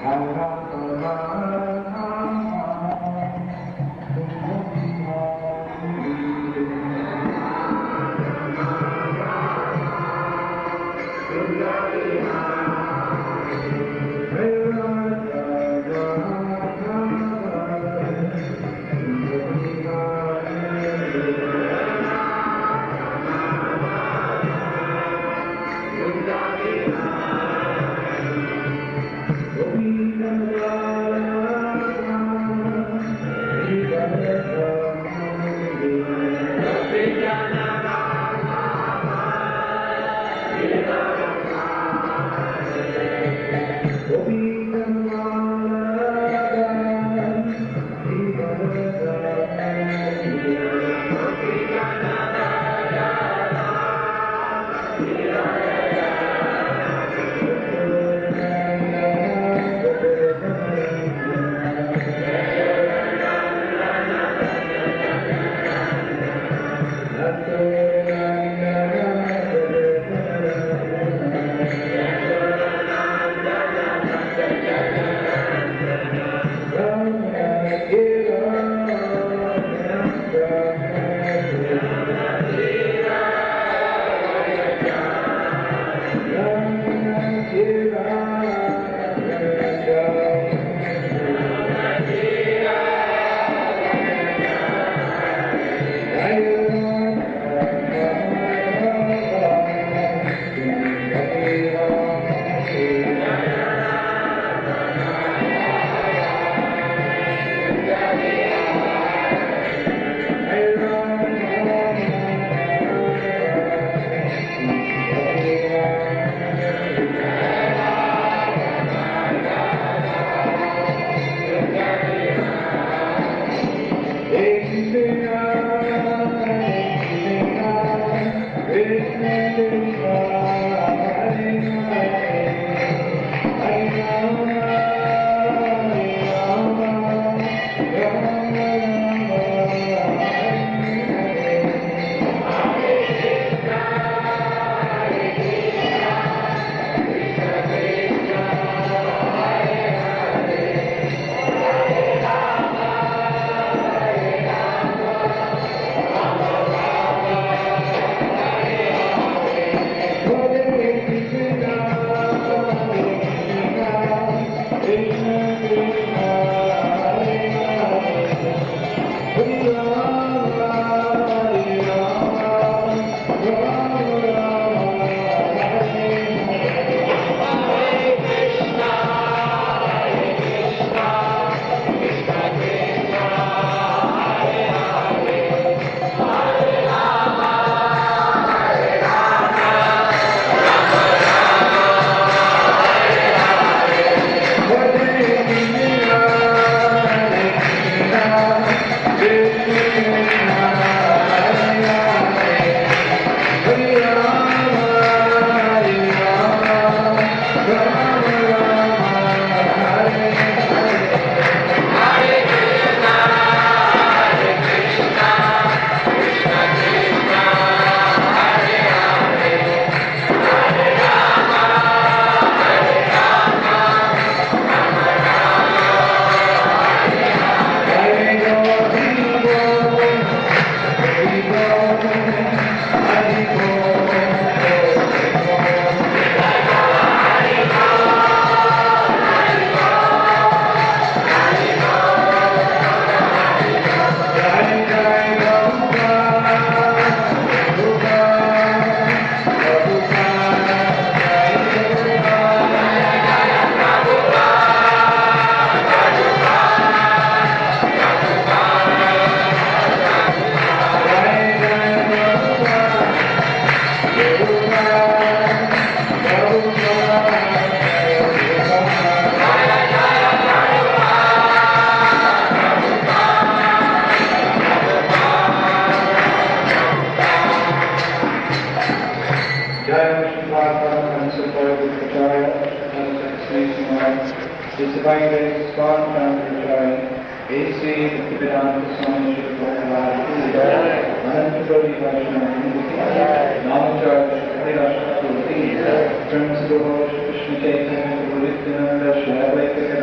Krishna Chaitanya, Guru Nityananda, Shri Advaita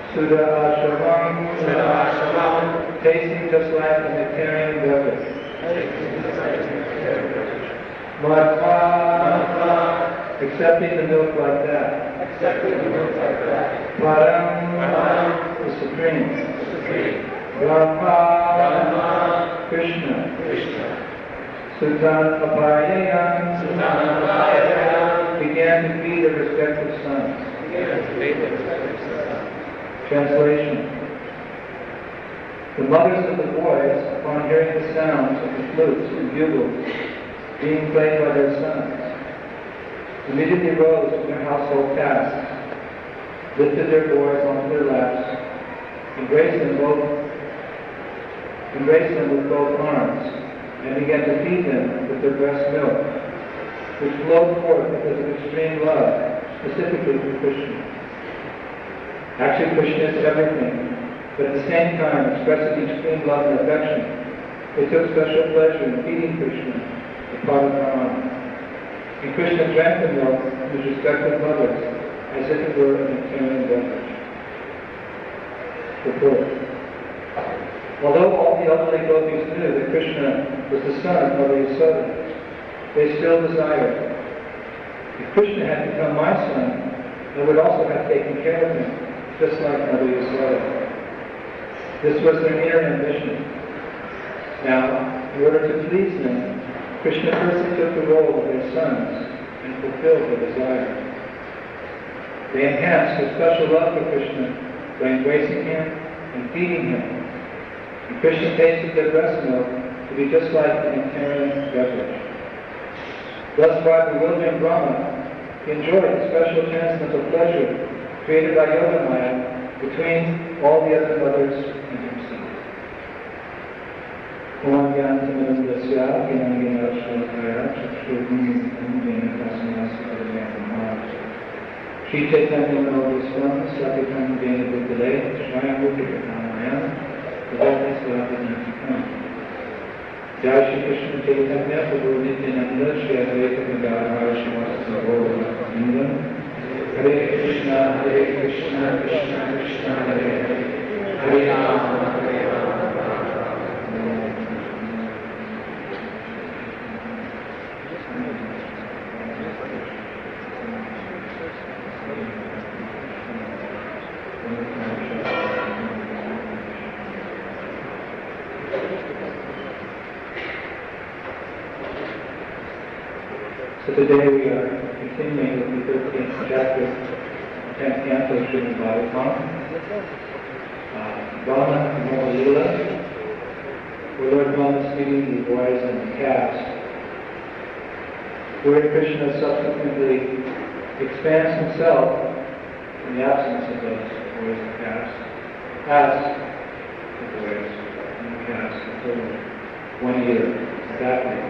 Sudha Ashamam, tasting just like a nectarian beverage. Madhva, accepting the milk like that. Param, the Supreme. Brahma, Krishna. Sutan Apayayam, began to feed the respective sons. Translation. The mothers of the boys, upon hearing the sounds of the flutes and bugles being played by their sons, immediately rose from their household tasks, lifted their boys onto their laps, embraced them with both arms, and began to feed them with their breast milk, which flowed forth because of extreme love, specifically for Krishna. Actually, Krishna is everything, but at the same time, expressing extreme love and affection, they took special pleasure in feeding Krishna, the part of Brahman. And Krishna drank the milk from his respective mothers as if it were a nectarian beverage. Report. Although all the elderly gopis knew that Krishna was the son of Mother Yasoda, they still desired, if Krishna had become my son, I would also have taken care of him, just like Mother Yasoda. This was their inner ambition. Now, in order to please them, Krishna first took the role of their sons and fulfilled their desire. They enhanced their special love for Krishna by embracing him and feeding him. And Krishna tasted their breast milk to be just like an nectarian beverage. Thus, by bewildering Brahma, he enjoyed the special transcendental pleasure created by Yogamaya between all the other mothers and himself. Om Gyantam Dasya Gyanagina Shalakaya Chakshurvim Jena Kasmasa Maharaj Shri Chaitanya Manodhisvam Satyakam Jena Buddhale Shvayam Buddhikakamaya Devotees Vavadhantikam Jai Shri Krishna Chaitanya Prabhu Nityananda Shri Advaita Gadadhara Srimati Gaura Vrinda Hare Krishna, Krishna Krishna, Hare Hare, Hare Rama, Hare Rama. So today we are continuing with the 13th chapter, 10th canto of Srimad Bhagavatam, Brahma and Moha Lila, where Lord Brahma is feeding the boys and the calves, where Krishna subsequently expands himself in the absence of those boys and calves, as the boys and the calves until 1 year exactly.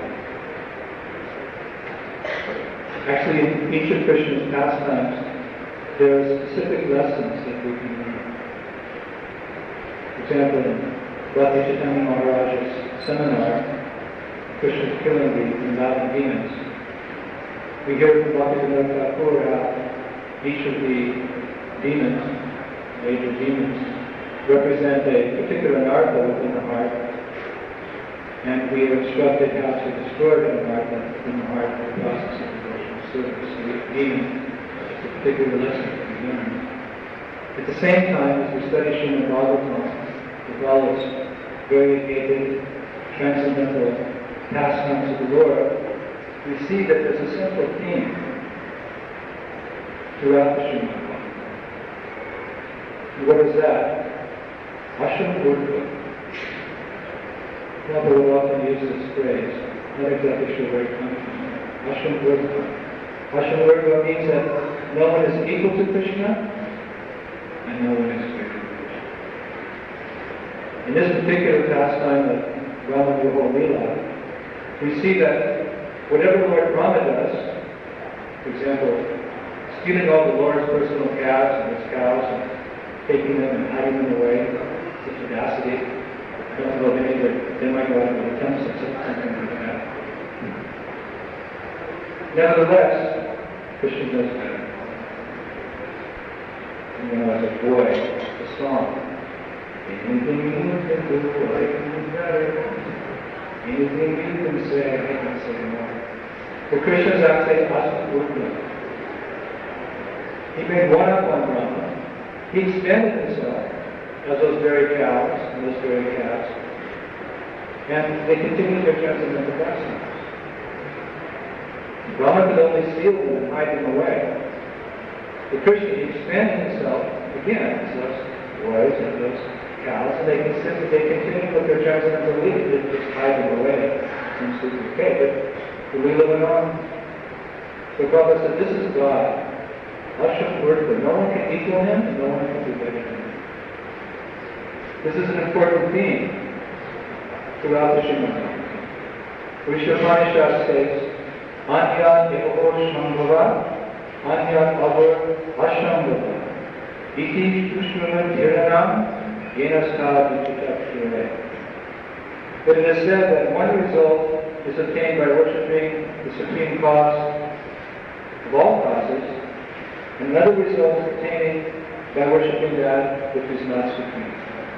Actually, in each of Krishna's pastimes, there are specific lessons that we can learn. For example, in Bhakti Chaitanya Maharaj's seminar, Krishna's killing the combatant demons, we hear from Bhaktivinoda Thakur how each of the demons, major demons, represent a particular narva within the heart, and we are instructed how to destroy that narva within the heart through the process of devotional service. So again, it's a particular lesson that we learn. At the same time, as we study Srimad Bhagavatam with all its variegated, transcendental pastimes of the Lord, we see that there's a central theme throughout the Srimad Bhagavatam. What is that? Asham Gurva. Prabhupada will often use this phrase. Not exactly sure where it comes from. Asham Gurva. Asham Gurva means that no one is equal to Krishna and no one is greater than Krishna. In this particular pastime of Brahma Yoga Lila, we see that whatever Lord Brahma does, for example, stealing all the Lord's personal calves and his cows and taking them and hiding them away with audacity. I don't know of any, but they might go out and attempt something like that. Nevertheless, Krishna does better. You know, as a boy, the song. Anything you can do, I can do better. Anything you can say, I can say more. The Krishna is actually Asatpurna. He made one up on Brahma. He expanded himself as those very cows and those very calves. And they continued their transcendental pastimes. Brahma could only steal them and hide them away. The Krishna, he expanded himself again as those boys and those cows, and they continue with their transcendental belief. They just hide them away. Seems to be okay, but we live on. So Prabhupada said, this is God. Ashram Murtha. No one can equal him, and no one can do better than him. This is an important theme throughout the Srimad Bhagavatam. Vishwamanishad states, Anyat evo shambhava, anyat avur ashambhava. Iti shushmana dhiranam, yenastha vichitakshire. But it is said that one result is obtained by worshipping the supreme cause of all causes, and another result is obtained by worshipping that which is not supreme.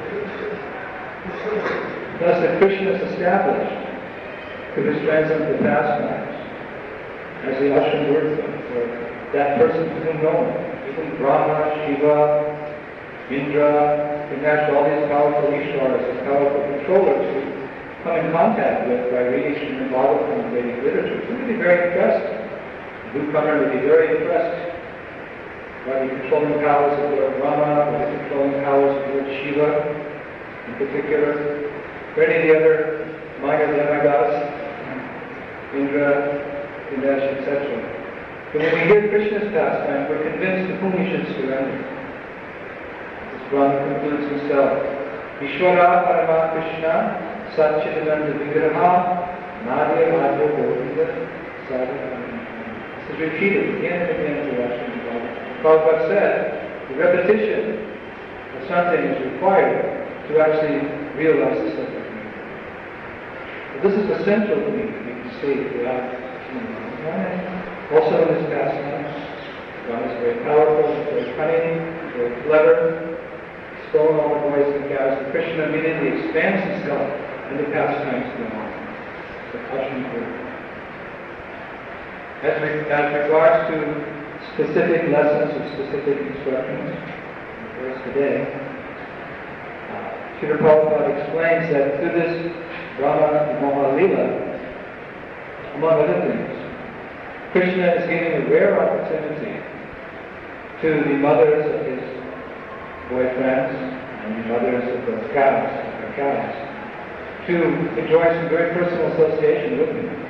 Thus, the Krishna is established through his transcendental pastimes as the Ashram Murtha, or that person to whom no one, even Brahma, Shiva, Indra, Ganesh, all these powerful Ishwaras, these powerful controllers who come in contact with by reading Srimad Bhagavatam and Vedic literature, they would be very impressed. The newcomer would be very impressed by the controlling powers of Lord Brahma, by the controlling powers of Lord Shiva, in particular, or any of the other minor demigods, Indra, Ganesh, etc. But when we hear Krishna's pastime, we're convinced to whom we should surrender. As Brahma concludes himself, Ishvara Parama Krishna Satchidananda Vigraha Madhya Madhya Govinda Sadhana. This is repeated again and again throughout Srimad Bhagavatam. Prabhupada said, the repetition of something is required to actually realize the subject meaning. This is the central thing we can see throughout Srimad Bhagavatam. Also in his pastimes, God is very powerful, very cunning, very clever, stolen all the boys and cows. And Krishna immediately expands himself and the pastimes go on. The Ashram Murtha. As regards to specific lessons or specific instructions, for us today, Srila Prabhupada explains that through this Brahma Moha Lila, among other things, Krishna is giving a rare opportunity to the mothers of his boyfriends and the mothers of the cows, to enjoy some very personal association with him.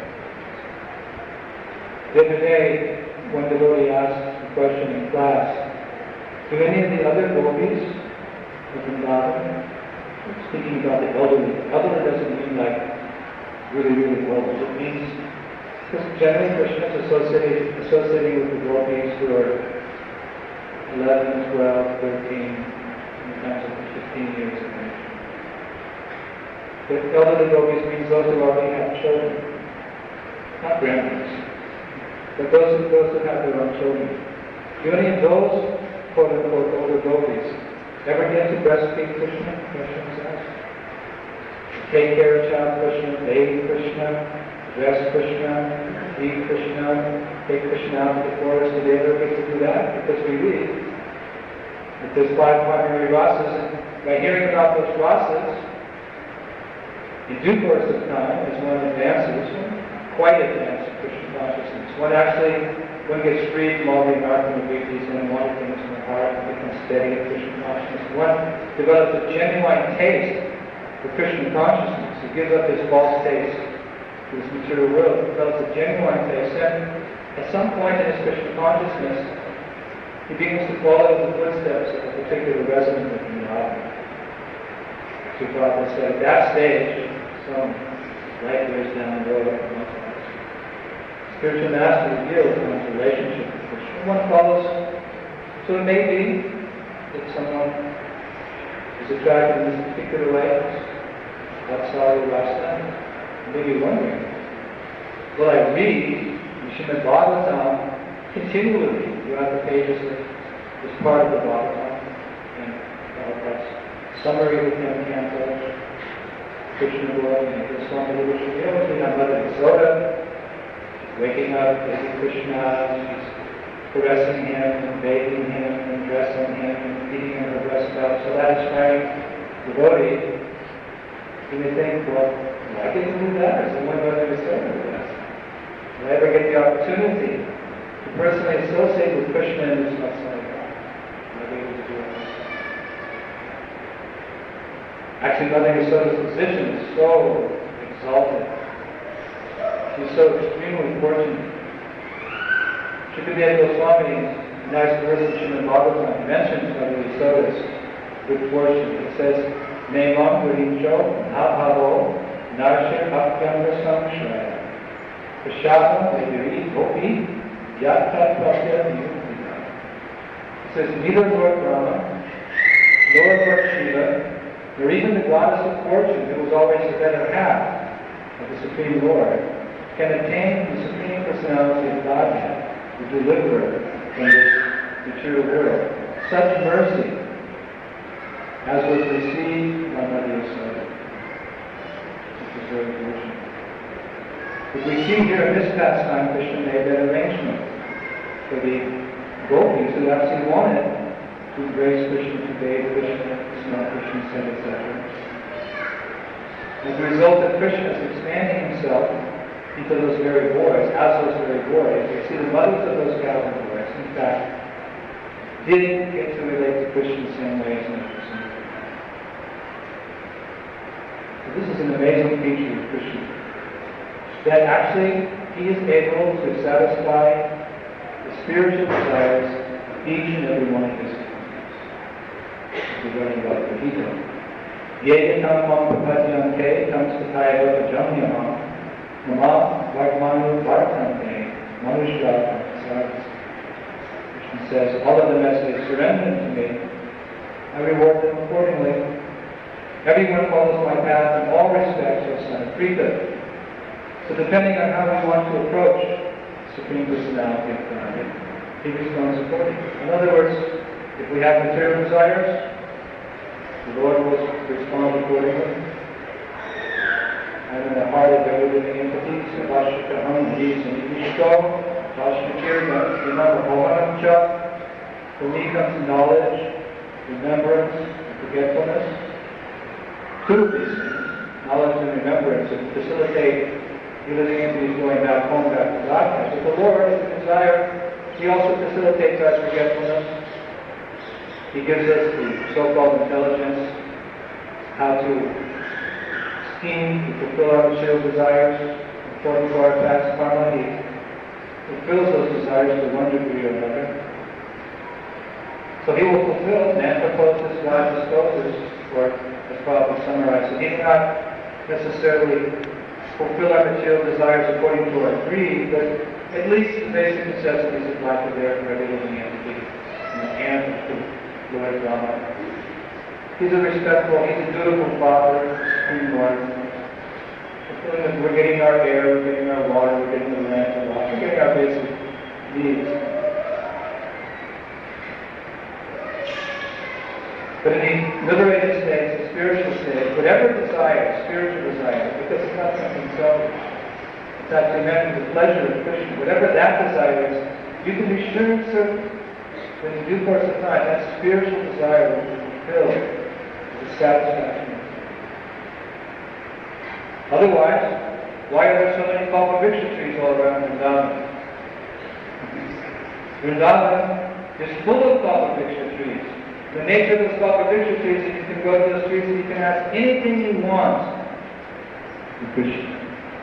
The other day, one devotee asked a question in class, do any of the other gopis of Vrindavan, speaking about the elderly doesn't mean like really, really old. It means, because generally Krishna is associating with the gopis who are 11, 12, 13, sometimes up to 15 years of age. But elderly gopis means those who already have children, not grandparents, but those who have their own children. Do any of those quote-unquote older gopis ever get to breastfeed Krishna? Krishna was asked. Take care of child Krishna, bathe Krishna, dress Krishna, feed Krishna, take Krishna out to the forest. Do they ever get to do that? Because we read that there's 5 primary rasas, and by hearing about those rasas, in due course of time, as one advances, quite advanced Krishna consciousness, one gets freed from all the environmental duties and one things in the heart and becomes steady in Krishna consciousness. One develops a genuine taste for Krishna consciousness. He gives up his false taste to this material world. He develops a genuine taste, and at some point in his Krishna consciousness, he begins to follow in the footsteps of a particular resident of Vrindavan. So Prabhupada said, at that stage, some light years down the road, spiritual master reveals one's relationship with Krishna. One follows. So it may be that someone is attracted in this particular way, Vatsalya Rasa. You may be wondering, will I read Srimad Bhagavatam continually throughout the pages of this part of the Bhagavatam? And That's summary of the canto. Krishna Goswami Vivekananda on Mother Yasoda, waking up, taking Krishna, she's caressing him, and bathing him, and dressing him, and feeding him her breast milk. So that inspiring devotee, you may think, well, why didn't you do that? Or someone Mother Yasoda did that. Will I ever get the opportunity to personally associate with Krishna in this Vatsala? Will I be able to do it? Actually, Mother Yasoda's position is so exalted. She's so extremely fortunate. Shukadeva Goswami's nice verse in Srimad Bhagavatam mentions Mother Yasoda's good fortune. It says, Nevam Purincho Nabhavo Narshir Bhaktyanga Samshaya Prashadam Vediri Gopi Yattat Prasya Yuktika. It says, neither Lord Brahma, nor Lord Shiva, nor even the goddess of fortune, who was always the better half of the Supreme Lord, can attain the Supreme Personality of Godhead, the deliverer from this material world. Such mercy as was received by Mother Yasoda, which is very fortunate. If we see here in this pastime, Krishna made that arrangement for the gopis who actually wanted to embrace Krishna, to bathe Krishna, smell Krishna, said, etc. As a result of Krishna expanding himself into those very boys, as those very boys, we see the mothers of those Gaudiya boys, in fact, did get to relate to Krishna the same way as Mother Yasoda. So this is an amazing feature of Krishna, that actually he is able to satisfy the spiritual desires of each and every one of his devotees. We're learning about the Gita. Yegatam mam prapadyanke tamstataya vajamyamam mama varmanu vartante manushyatam sarvas. Krishna says, all of them as they surrender to me, I reward them accordingly. Everyone follows my path in all respects, O son of Prita. So depending on how we want to approach Supreme Personality of Godhead, he responds accordingly. In other words, if we have material desires, the Lord will respond accordingly. And in the heart of every living entity, Savashikaham, Jisaniishko, Vashikirga, Vinamahomanamcha, for me comes knowledge, remembrance, and forgetfulness. Two of these things, knowledge and remembrance, to facilitate the living entities going back home, back to Godhead. But the Lord, is the desire, he also facilitates our forgetfulness. He gives us the so-called intelligence, how to scheme, to fulfill our material desires, according to our past karma. He fulfills those desires to one degree or another. So he will fulfill Mantraposis, Rajaskosis, or as Prabhupada summarized. So he will not necessarily fulfill our material desires according to our greed, but at least the basic necessities of life are there for every living entity, and to Lord Brahma. He's a respectful, he's a dutiful father, Supreme Lord. Fulfilling that we're getting our air, we're getting our water, we're getting the land to wash, we're getting our basic needs. But in the liberated state, the spiritual state, whatever desire, spiritual desire, because it's not something selfish, it's actually meant for the pleasure of Krishna, whatever that desire is, you can be sure and certain that in due course of time, that spiritual desire will be fulfilled with satisfaction. Otherwise, why are there so many Kalpavriksha trees all around Vrindavan? Vrindavan is full of Kalpavriksha trees. The nature of those Kalpavriksha trees is you can go to those trees and you can ask anything you want to Krishna.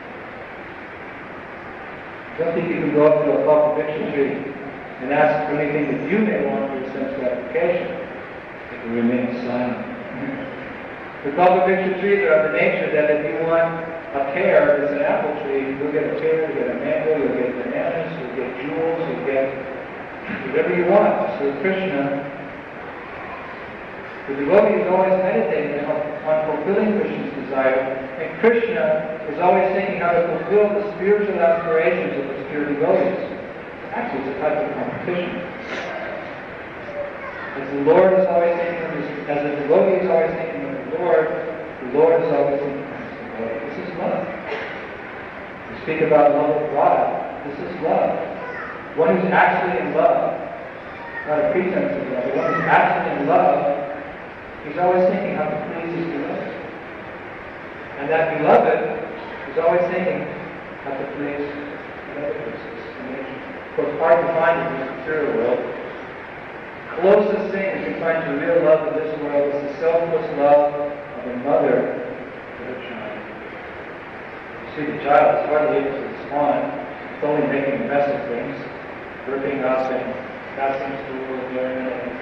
I don't think you can go up to a Kalpavriksha tree and ask for anything that you may want for your sense gratification. It will remain silent. The Kalpavriksha trees are of the nature that if you want a pear that's an apple tree, you'll get a pear, you'll get a mango, you'll get bananas, you'll get jewels, you'll get whatever you want. So Krishna, the devotee is always meditating on fulfilling Krishna's desire, and Krishna is always thinking how to fulfill the spiritual aspirations of the pure devotees. Actually, it's a type of competition. As the Lord is always thinking of as the devotee is always thinking of the Lord is always thinking of his devotee. This is love. We speak about love of God. This is love. One who's actually in love, not a pretense of love, but one who's actually in love, he's always thinking how to please his beloved. And that beloved is always thinking how to please the others. Of course, hard to find in this material world. Closest thing you can find to real love in this world is the selfless love of a mother to her child. You see, the child is hardly able to respond. It's only making a mess of things, ripping up and passing stool and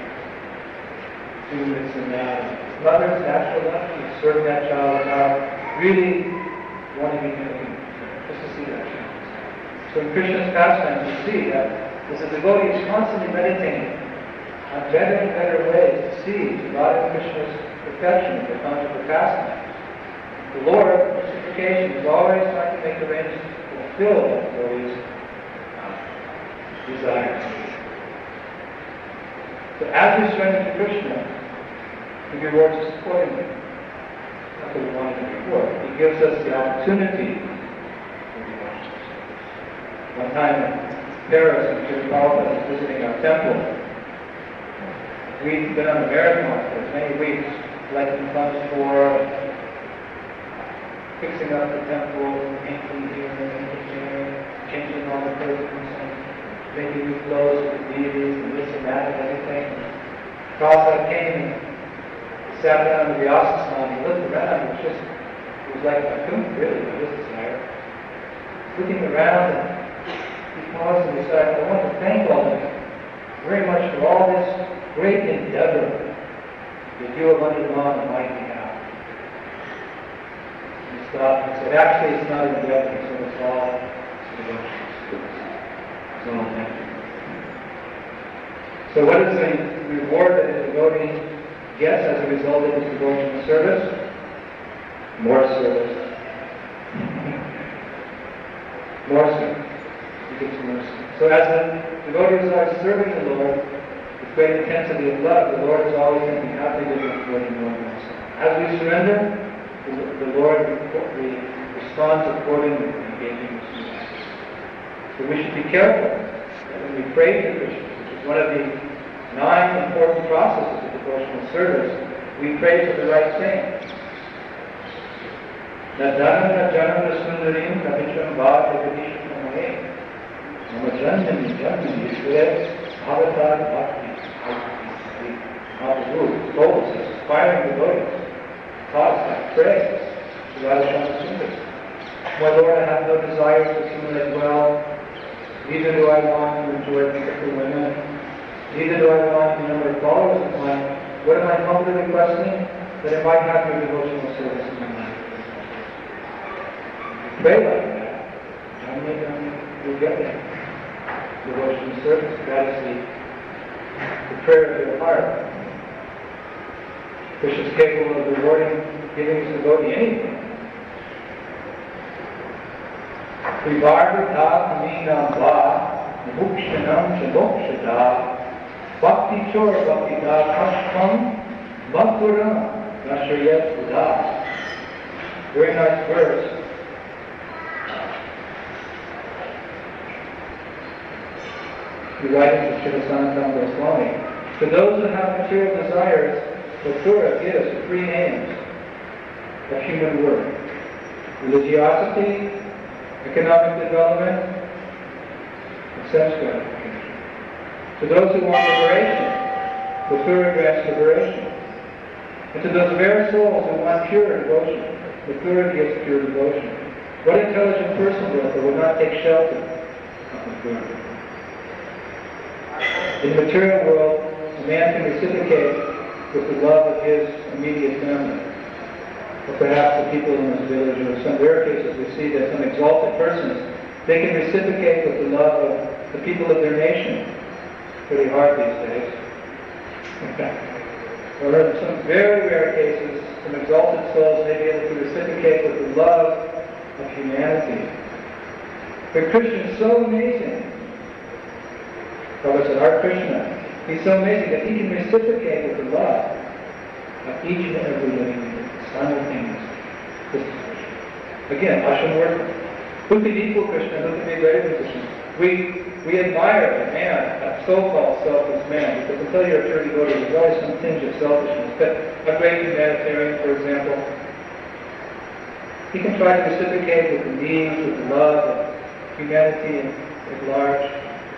doing this and that. Mother's natural love, she's serving that child without really wanting anything, just to see that child. So in Krishna's pastimes, you see that as a devotee is constantly meditating on better and better ways to see Radha Krishna's perfection in the conjugal pastime. The Lord, reciprocation, is always trying to make arrangements to fulfill the devotee's desires. So as we surrender to Krishna, he rewards us accordingly. That's what we wanted before. He gives us the opportunity for devotion. One time in Paris, when Sri Prabhupada was visiting our temple, we'd been on a marathon for many weeks, collecting funds for fixing up the temple, painting here and painting there, changing all the curtains, and making new clothes for the deities, and this and that and everything. Prabhupada came and sat down in the Vyasa, and he looked around. It was like, I couldn't really do this desire. Looking around, and he paused and he said, I want to thank all of you very much for all this great endeavor that you have undergone on my behalf. He stopped and said, actually it's not an endeavor, so it's all devotion. It's all thank you. So what is the reward that a devotee gets as a result of his devotional service? More service. More service. He gets mercy. So as the devotee is always serving the Lord with great intensity of love, the Lord is always thinking, how can I do this for you more than myself? As we surrender, the Lord responds accordingly in engaging with us. So we should be careful that when we pray to Krishna, which is one of the 9 important processes of devotional service, we pray for the right thing. Nadanana janana sundarim kavicham bhava jagadisham amahe nama janmani janmani yishvare avatar bhakti. Mahaprabhu told us, as aspiring devotees, taught us that pray to Radha Sundari. My Lord, I have no desires to accumulate wealth, neither do I want to enjoy beautiful women, neither do I want the number of followers of mine. What am I humbly requesting? That I might have your devotional service in my life. Pray like that. You'll get there. Devotional service, that is the prayer of your heart. Krishna is capable of rewarding, giving his devotee anything. Privarvita aminam va, mukshanam shabokshada, bhakti chor bhakti da kashtam, madhuram, nashriyat buddha. Very nice verse. He writes to Srila Sanatana Goswami. For those who have material desires, Mathura gives 3 names of human work: religiosity, economic development, and sense gratification. To those who want liberation, Mathura grants liberation. And to those rare souls who want pure devotion, Mathura gives pure devotion. What intelligent person, therefore, would not take shelter of Mathura? In the material world, a man can reciprocate with the love of his immediate family, or perhaps the people in his village, or in some rare cases we see that some exalted persons, they can reciprocate with the love of the people of their nation. Pretty hard these days. Or in some very rare cases, some exalted souls may be able to reciprocate with the love of humanity. But Krishna is so amazing. Prabhupada said, our Krishna He's so amazing that he can reciprocate with the love of each and every living being simultaneously. Again, Ashram work. Who can equal Krishna? Who can be a greater than Krishna? We admire a man, a so-called selfless man, because until you're a true devotee, there's always some tinge of selfishness. But a great humanitarian, for example, he can try to reciprocate with the needs, with the love of humanity at large.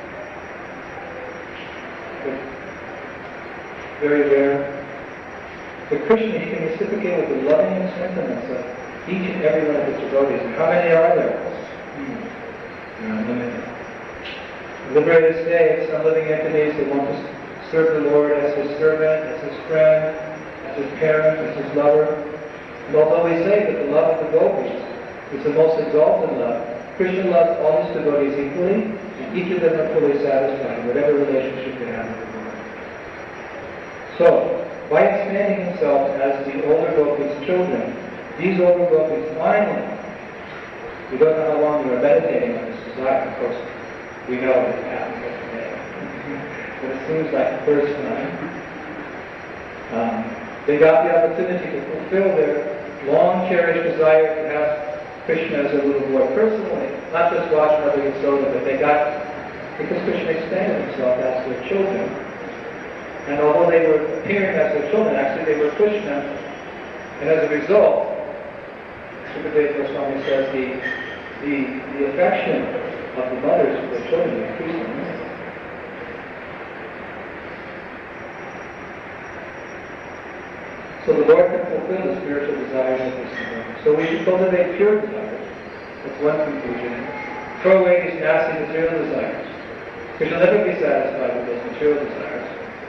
But very rare. But Krishna, he can reciprocate with the loving sentiments of each and every one of his devotees. And how many are there? There are unlimited. The liberated states are living entities that want to serve the Lord as his servant, as his friend, as his parent, as his lover. And although we say that the love of the gopis is the most exalted love, Krishna loves all his devotees equally, and each of them are fully satisfied in whatever relationship they have with the Lord. So, by expanding himself as the older gopis' children, these older gopis finally, we don't know how long they were meditating on this desire, of course, we know that it happened today. But it seems like the first time, they got the opportunity to fulfill their long-cherished desire to have Krishna as a little boy personally, not just watch Mother Yasoda, but they got, because Krishna expanded himself as their children. And although they were appearing as their children, actually they were Krishna. And as a result, Sukadeva Goswami says the affection of the mothers for their children increased immensely. So the Lord can fulfill the spiritual desires of his children. So we should cultivate pure desires. That's one conclusion. Throw away these nasty material desires. We shall never be satisfied with those material desires.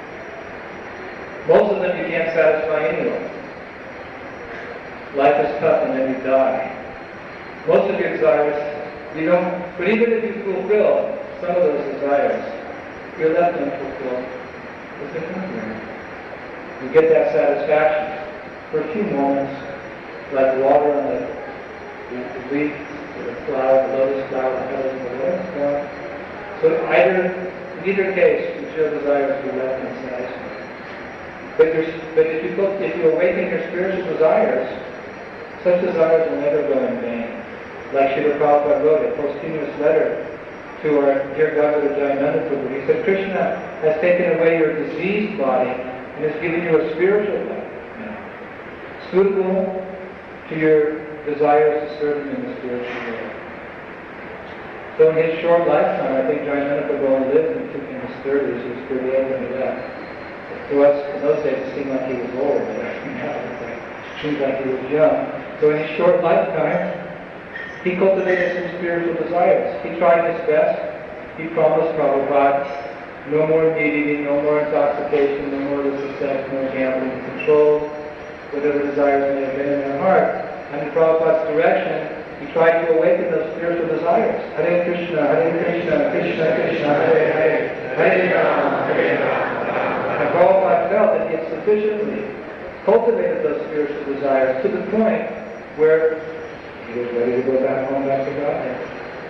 Most of them you can't satisfy anyway. Life is tough and then you die. Most of your desires, you don't, but even if you fulfill some of those desires, you're left unfulfilled. What's the point? You get that satisfaction for a few moments, like water on the leaf, the flower, the lotus flower, the petals of the lotus flower. So in either case, material desires will be left unsatisfied. But if you awaken your spiritual desires, such desires will never go in vain. Like Srila Prabhupada wrote a posthumous letter to our dear Govardhan Jayananda Prabhu. He said, Krishna has taken away your diseased body and has given you a spiritual body now, suitable to your desires to serve him in the spiritual world. So in his short lifetime, I think Jayananda Prabhu only lived in his 30s. He was 38 when he left. To us, in those days, it seemed like he was old, but now it seems like he was young. So in his short lifetime, he cultivated some spiritual desires. He tried his best. He promised Prabhupada no more meat eating, no more intoxication, no more illicit sex, no gambling, control whatever desires may have been in their heart. And in Prabhupada's direction, he tried to awaken those spiritual desires. Hare Krishna, Krishna Krishna, Hare Hare, Hare Rama, Hare Rama. And Prabhupada felt that he had sufficiently cultivated those spiritual desires to the point where he was ready to go back home, back to Godhead.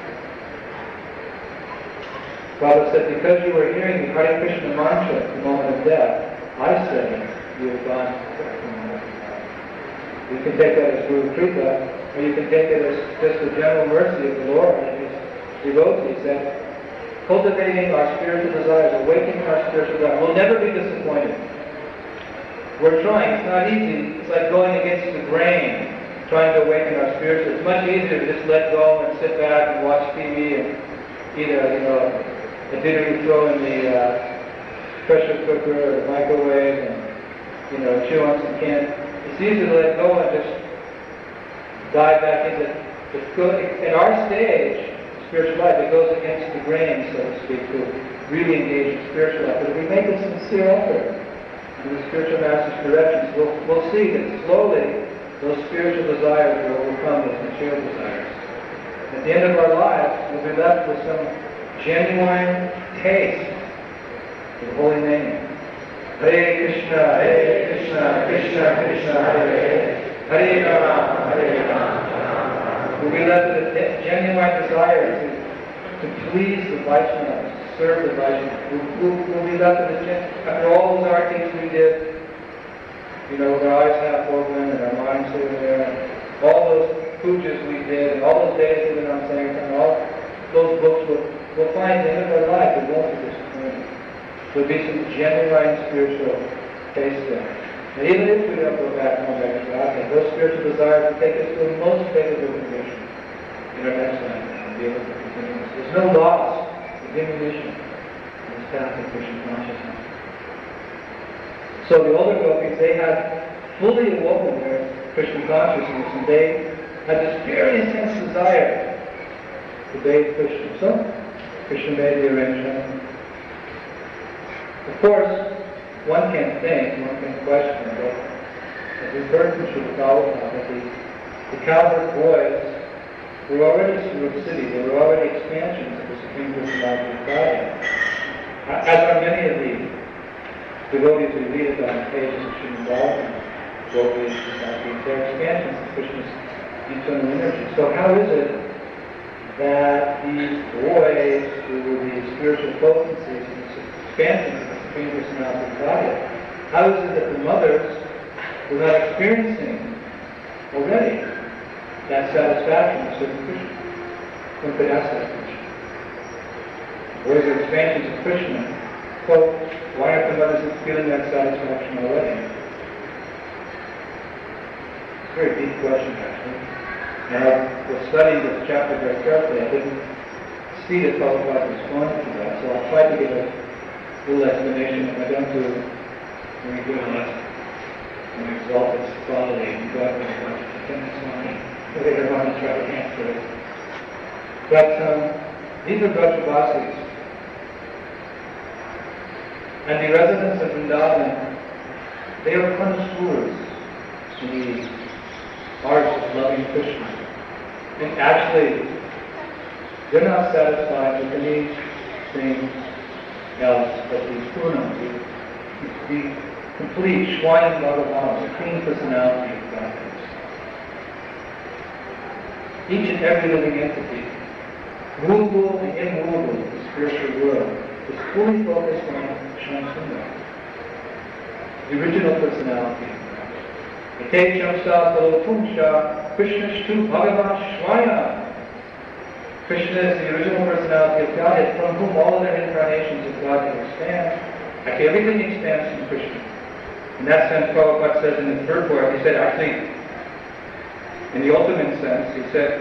Prabhupada said, because you were hearing the Hare Krishna mantra at the moment of death, I say you have gone back to God. You can take that as Guru Kripa, or you can take it as just the general mercy of the Lord and his devotees that cultivating our spiritual desires, awakening our spiritual desires, we'll never be disappointed. We're trying. It's not easy. It's like going against the grain, trying to awaken our spiritual. It's much easier to just let go and sit back and watch TV and eat a dinner you throw in the pressure cooker or the microwave and chew on some canned. It's easy to let go and just dive back into the good. At our stage, spiritual life, it goes against the grain, so to speak, to really engage in spiritual life. But if we make a sincere effort in the spiritual master's directions, we'll see that slowly those spiritual desires will overcome those material desires. At the end of our lives, we'll be left with some genuine taste of the holy name. Hare Krishna, Krishna Krishna, Hare Hare, Hare Rama, Hare Rama. We'll be left with a genuine desire to to please the Vaishnavas, to serve the Vaishnavas. We'll be left in a chance. After all those artis we did, with our eyes half open and our minds over there, and all those pujas we did, and all those days we went on Sankirtan, all those books will find the end of our life. It won't be disappointing. There'll be some genuine spiritual taste there. And even if we don't go back home back to God, those spiritual desires will take us to a most favorable condition in our next life and be able to continue this. There's no loss or diminution in this path of Krishna consciousness. So the older gopis, they had fully awoken their Krishna consciousness, and they had this very intense desire to bathe Krishna. So Krishna made the arrangement. Of course, one can think, one can question, but as we've heard from Srila Prabhupada, that the cowherd boys were already Surat City, they were already expansions of the Supreme Personality of Godhead. As are many of the devotees we read about on the pages of Srimad Bhagavatam, devotees, they're expansions of Krishna's internal energy. So how is it that these boys, who were the spiritual potencies and expansions of the Supreme Personality of Godhead, how is it that the mothers were not experiencing already that satisfaction of certain Krishna? One could ask that question. Boys are expansions of Krishna. So why aren't the mothers feeling that satisfaction already? It's a very deep question, actually. And I was studying this chapter very carefully. I didn't see that Prabhupada responded to that, so I'll try to give a little explanation. If I don't do it very good enough, and exalt its quality and God will watch it. So later on I'll try to answer it. But these are Brajavasis. And the residents of Vrindavan, they are connoisseurs in the art of loving Krishna. And actually, they're not satisfied with anything else but the Purnam, the complete Swayam Bhagavan, the Supreme Personality of Godhead. Each and every living entity, movable and immovable in the spiritual world, is fully focused on Shamsundar, the original personality of God. Ete Shamsa Talopunsha Krishnashtu Bhagavan Shvaya. Krishna is the original personality of God, from whom all other incarnations of God can expand. Actually, everything expands from Krishna. In that sense, Prabhupada says in the third part, he said actually, in the ultimate sense, he said,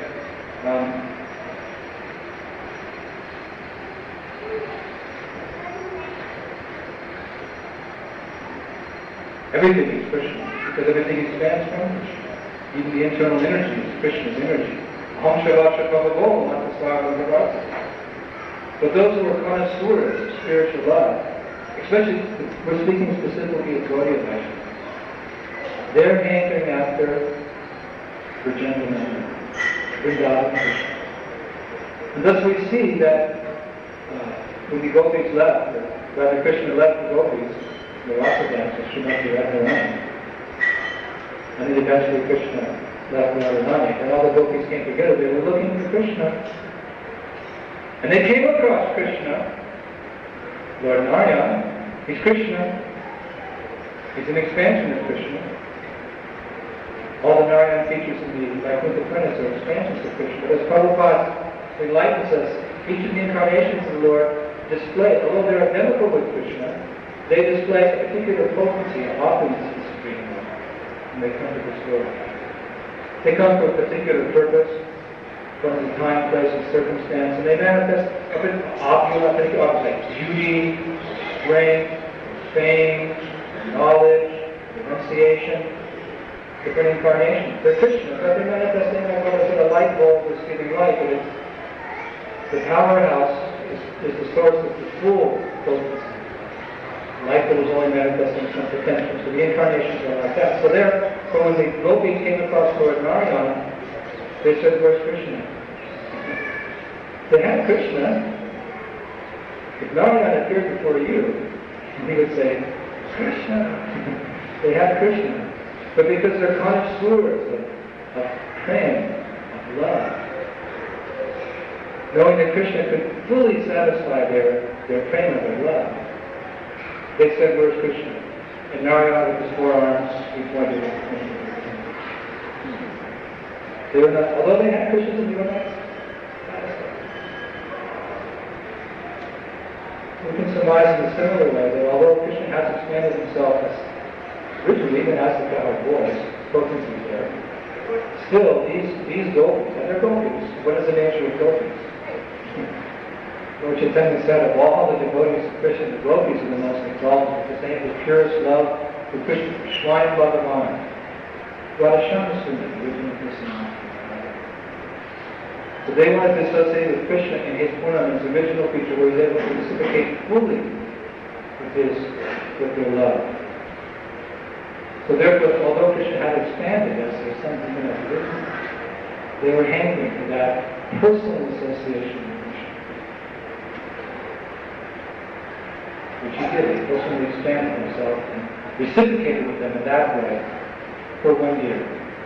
everything is Krishna, because everything expands from Krishna. Even the internal energy is Krishna's energy. Aham Shavasha Prabhavo Matasvara Bharata. But those who are connoisseurs of spiritual life, especially, we're speaking specifically of Gaudiya Vaishnavas, they're hankering after Virjendra Nanda, Vrindavan Krishna. And thus we see that when the gopis left, or rather Krishna left the gopis, the Rasa dancers, Srimati Radharani, and then eventually Krishna left Radharani, and all the gopis came together. They were looking for Krishna. And they came across Krishna, Lord Narayana. He's Krishna. He's an expansion of Krishna. All the Narayana features in the Vaikuntha Puranas are expansions of Krishna. But as Prabhupada enlightens us, each of the incarnations of the Lord display, although they're identical with Krishna, they display a particular potency and opulence of the Supreme Lord when they come to this world. They come for a particular purpose, from the time, place, and circumstance, and they manifest a bit opulent, like beauty, strength, fame, knowledge, renunciation, different incarnations. They're Krishna, but they're manifesting like what I said, a light bulb is giving light, but it's the powerhouse is the source of the full potency. Light that was only manifesting some potential. So the incarnations are like that. So when the gopis came across Lord Narayana, they said, where's Krishna? They had Krishna. If Narayana appeared before you, he would say, Krishna. They had Krishna. But because they're connoisseurs of prema, of love, knowing that Krishna could fully satisfy their prema, their love, they said, "Where's Krishna?" And Narayana with his 4 arms, he pointed at Krishna. They were not, although they had Krishna, they were not satisfied. We can surmise in a similar way that although Krishna has expanded himself as originally, even as the God voice, potency there, still these gopis, and they're gopis, what is the nature of gopis? Lord Chaitanya said, of all the devotees of Krishna, the gopis are the most exalted because they have the purest love for Krishna, Shrine Bhagavan, Radhashama Sundari, original Krishna. So they wanted to associate with Krishna in his Purnam, his original feature, where he's able to reciprocate fully with their love. So therefore, although Krishna had expanded as their sons and daughters, they were hankering for that personal association with Krishna. Which he did. He personally expanded himself and reciprocated with them in that way for 1 year.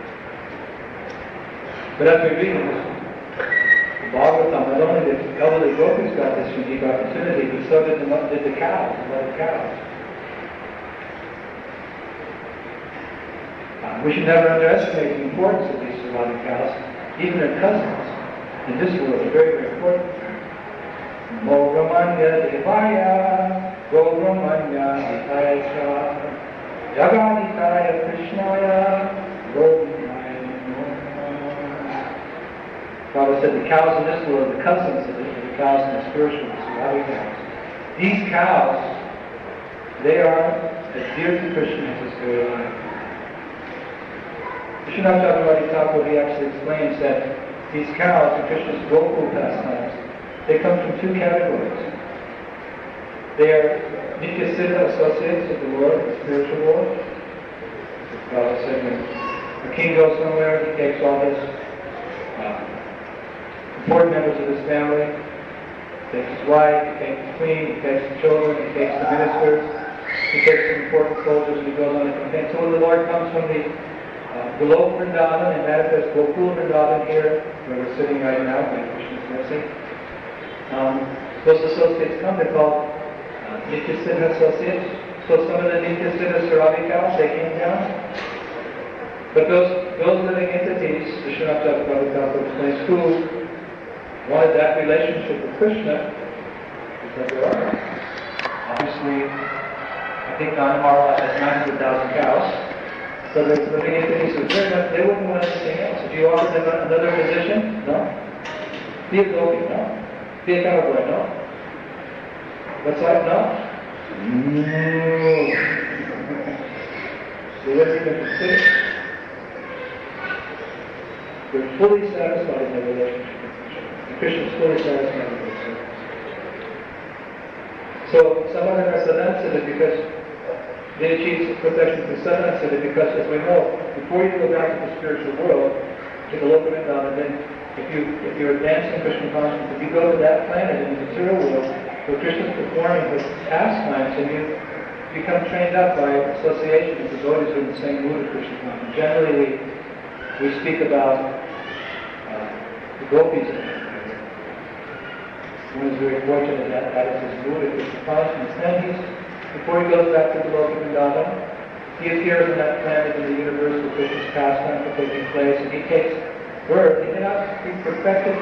But as we read in this Bhagavatam, not only did elderly gopis got this unique opportunity, but so did the cows, the mother cows. We should never underestimate the importance of these surrounding cows, even their cousins. In this world, they're very, very important. Mogramanya Devaya, Gogramanya Hitaya Cha, Jagaditaya Krishnaya, Govindaya Namo. Prabhupada said the cows in this world are the cousins of the cows in the spiritual world, the surrounding cows. These cows, they are as dear to Krishna as his very life. Vishwanath Chakravarti Thakur, he actually explains that these cows in Krishna's Gokul pastimes, they come from 2 categories. They are Nitya Siddha associates of the Lord, the spiritual world. As Prabhupada said, when a king goes somewhere, he takes all his important members of his family, he takes his wife, he takes the queen, he takes the children, he takes the ministers, he takes some important soldiers, and he goes on a campaign. So when the Lord comes from the Golok Vrindavan and manifests Gokul Vrindavan here, where we're sitting right now, by Krishna's mercy, those associates come, they're called Nitya Siddha associates. So some of the Nitya Siddha Surabhi cows, they came down. But those living entities, Vishwanath Chakravarti Thakur explains, who wanted that relationship with Krishna, because there are. Obviously, I think Gandhara has 900,000 cows. So the living entities who they wouldn't want anything else. If you offered them another position, no. Be a gopi, no. Be a cowboy, no. What's that, no? No. They wouldn't even consider. They're fully satisfied in their relationship with Krishna. And Krishna is fully satisfied with their service. So some of them are sadhana because they achieve perfection through sadhana because, as we know, before you go back to the spiritual world, to the Loka Vrindavan, then if you're advancing Krishna consciousness, if you go to that planet in the material world, where Krishna's performing his pastimes, and you become trained up by association with devotees who are in the same mood as Krishna consciousness. Generally, we speak about the gopis. One is very fortunate that is his mood of Krishna consciousness. Then before he goes back to the Loka Vrindavan, he appears on that planet in the universe where Krishna's pastimes are taking place, and he takes birth. He cannot be perfected.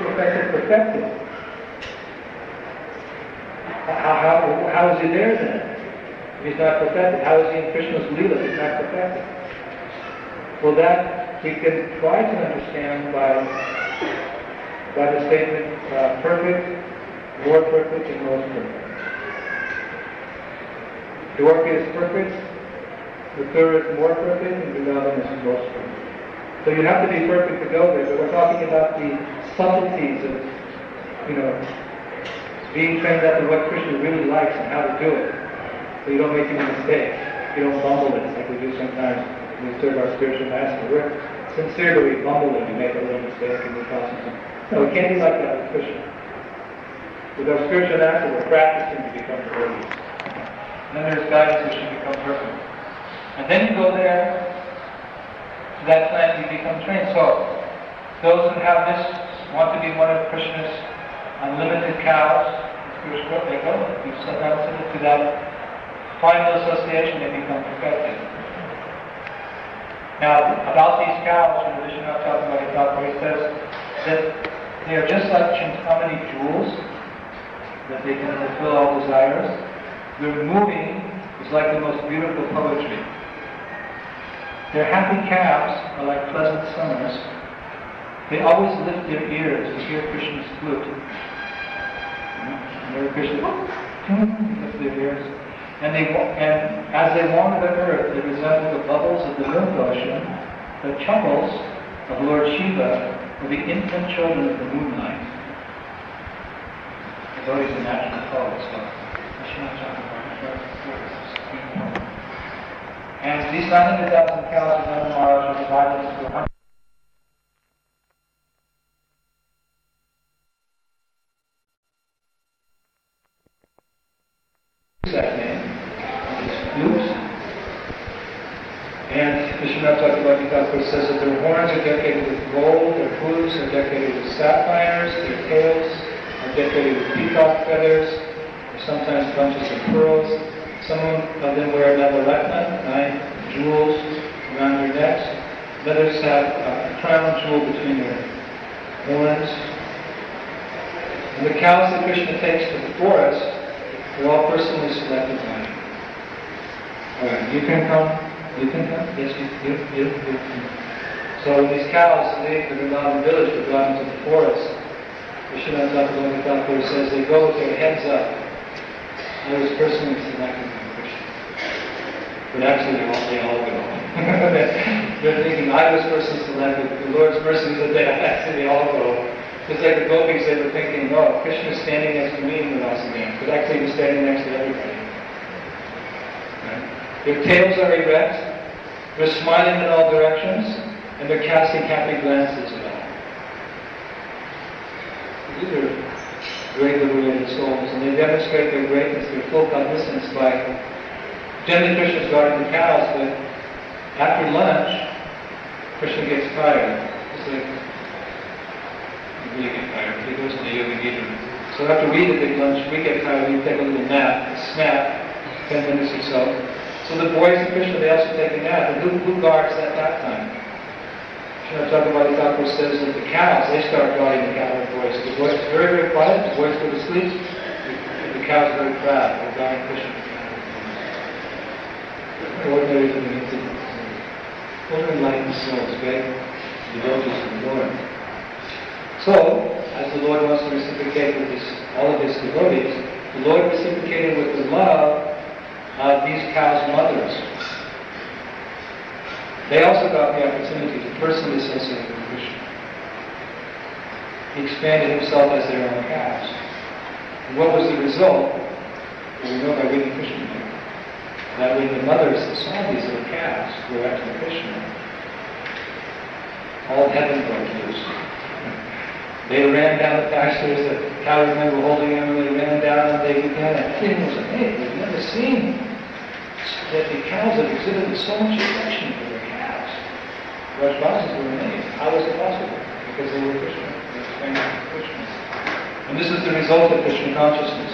How is he there then? If he's not perfected, how is he in Krishna's Leela if he's not perfected? Well, that we can try to understand by the statement, perfect, more perfect, and most perfect. Dwarka is perfect, Mathura is more perfect, and Vrindavan is most perfect. So you have to be perfect to go there, but we're talking about the subtleties of, being trained up in what Krishna really likes and how to do it. So you don't make any mistakes. You don't bumble it like we do sometimes when we serve our spiritual master. We're sincere, but we bumble it. We make a little mistake and we cause something. No, it can't be like that with Krishna. With our spiritual master, we're practicing to become devotees. And then there's guidance which should become perfect. And then you go there, to that planet, you become trained. So those who have this want to be one of Krishna's unlimited cows. They go. You submit to that final association, they become perfected. Now, about these cows, in addition to talking about Ikapo, he says that they are just like Chintamani jewels, that they can fulfill all desires. Their moving is like the most beautiful poetry. Their happy calves are like pleasant summers. They always lift their ears to hear Krishna's flute. Hare Krishna, lift their ears. And as they wander the earth, they resemble the bubbles of the milk ocean, the chuckles of Lord Shiva, or the infant children of the moonlight. It's always a natural poet, so and these 900,000 cows of Nanda Maharaj are divided into 100. That name, flutes. And Vishwanath Chakravarti Thakur says that their horns are decorated with gold, their hooves are decorated with sapphires, their tails are decorated with peacock feathers, or sometimes bunches of pearls. Some of them wear navaratna, 9 jewels around their necks. Others have a crown jewel between their horns. And the cows that Krishna takes to the forest, they're all personally selected by him. Alright, you can come? You can come? Yes, you can. So when these cows leave the Vrindavan village to go out into the forest, Vishwanath Chakravarti Thakur says they go with their heads up. I was personally selected by Krishna. But actually they all go. They're thinking, I was personally selected. The Lord's mercy that actually they all go. Just like the gopis, they were thinking, oh, Krishna's standing next to me in the Rasagan. But actually he's standing next to everybody. Right? Their tails are erect, they're smiling in all directions, and they're casting happy glances at all. These are great liberated souls, and they demonstrate their greatness, their full cognizance by generally Krishna's guarding the cows, but after lunch, Krishna gets tired. It's like, you really get tired. He goes to the Yoga Nidra. So after we eat a big lunch, we get tired, we take a little nap, a snap, 10 minutes or so. So the boys of Krishna, they also take a nap, and who guards at that time? Chakravarti Thakur says that the cows, they start guarding the cattle boys. The boys are very, very quiet, the boys go to sleep, the cows are very proud, they're guarding Krishna. Ordinary enlightened souls, right? Devotees of the Lord. So, as the Lord wants to reciprocate with all of his devotees, the Lord reciprocated with the love of these cows' mothers. They also got the opportunity to personally associate with Krishna. He expanded himself as their own cows. And what was the result? Well, we know by reading Krishna here, that when the mothers saw these little calves go after Krishna, all heaven broke loose. They ran down the pastures, the cavalrymen were holding them, and they ran down, and they began, and everything was amazed. They've never seen that the cows have exhibited so much affection for their calves. Rajvasis were amazed. How was it possible? Because they were Krishna. They were trained with Krishna. And this is the result of Krishna consciousness.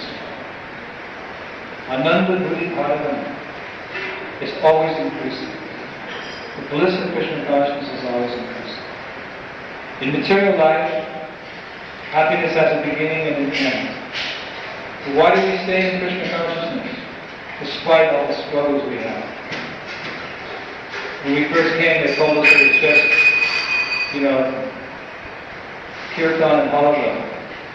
Ananda Buddhi Bhagavan is always increasing. The bliss of Krishna consciousness is always increasing. In material life, happiness has a beginning and an end. So why do we stay in Krishna consciousness, despite all the struggles we have? When we first came, they told us that it's just, kirtan and halaga.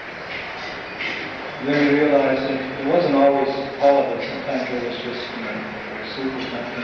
And then we realized that it wasn't always all of it. Sometimes it was just, soup or something.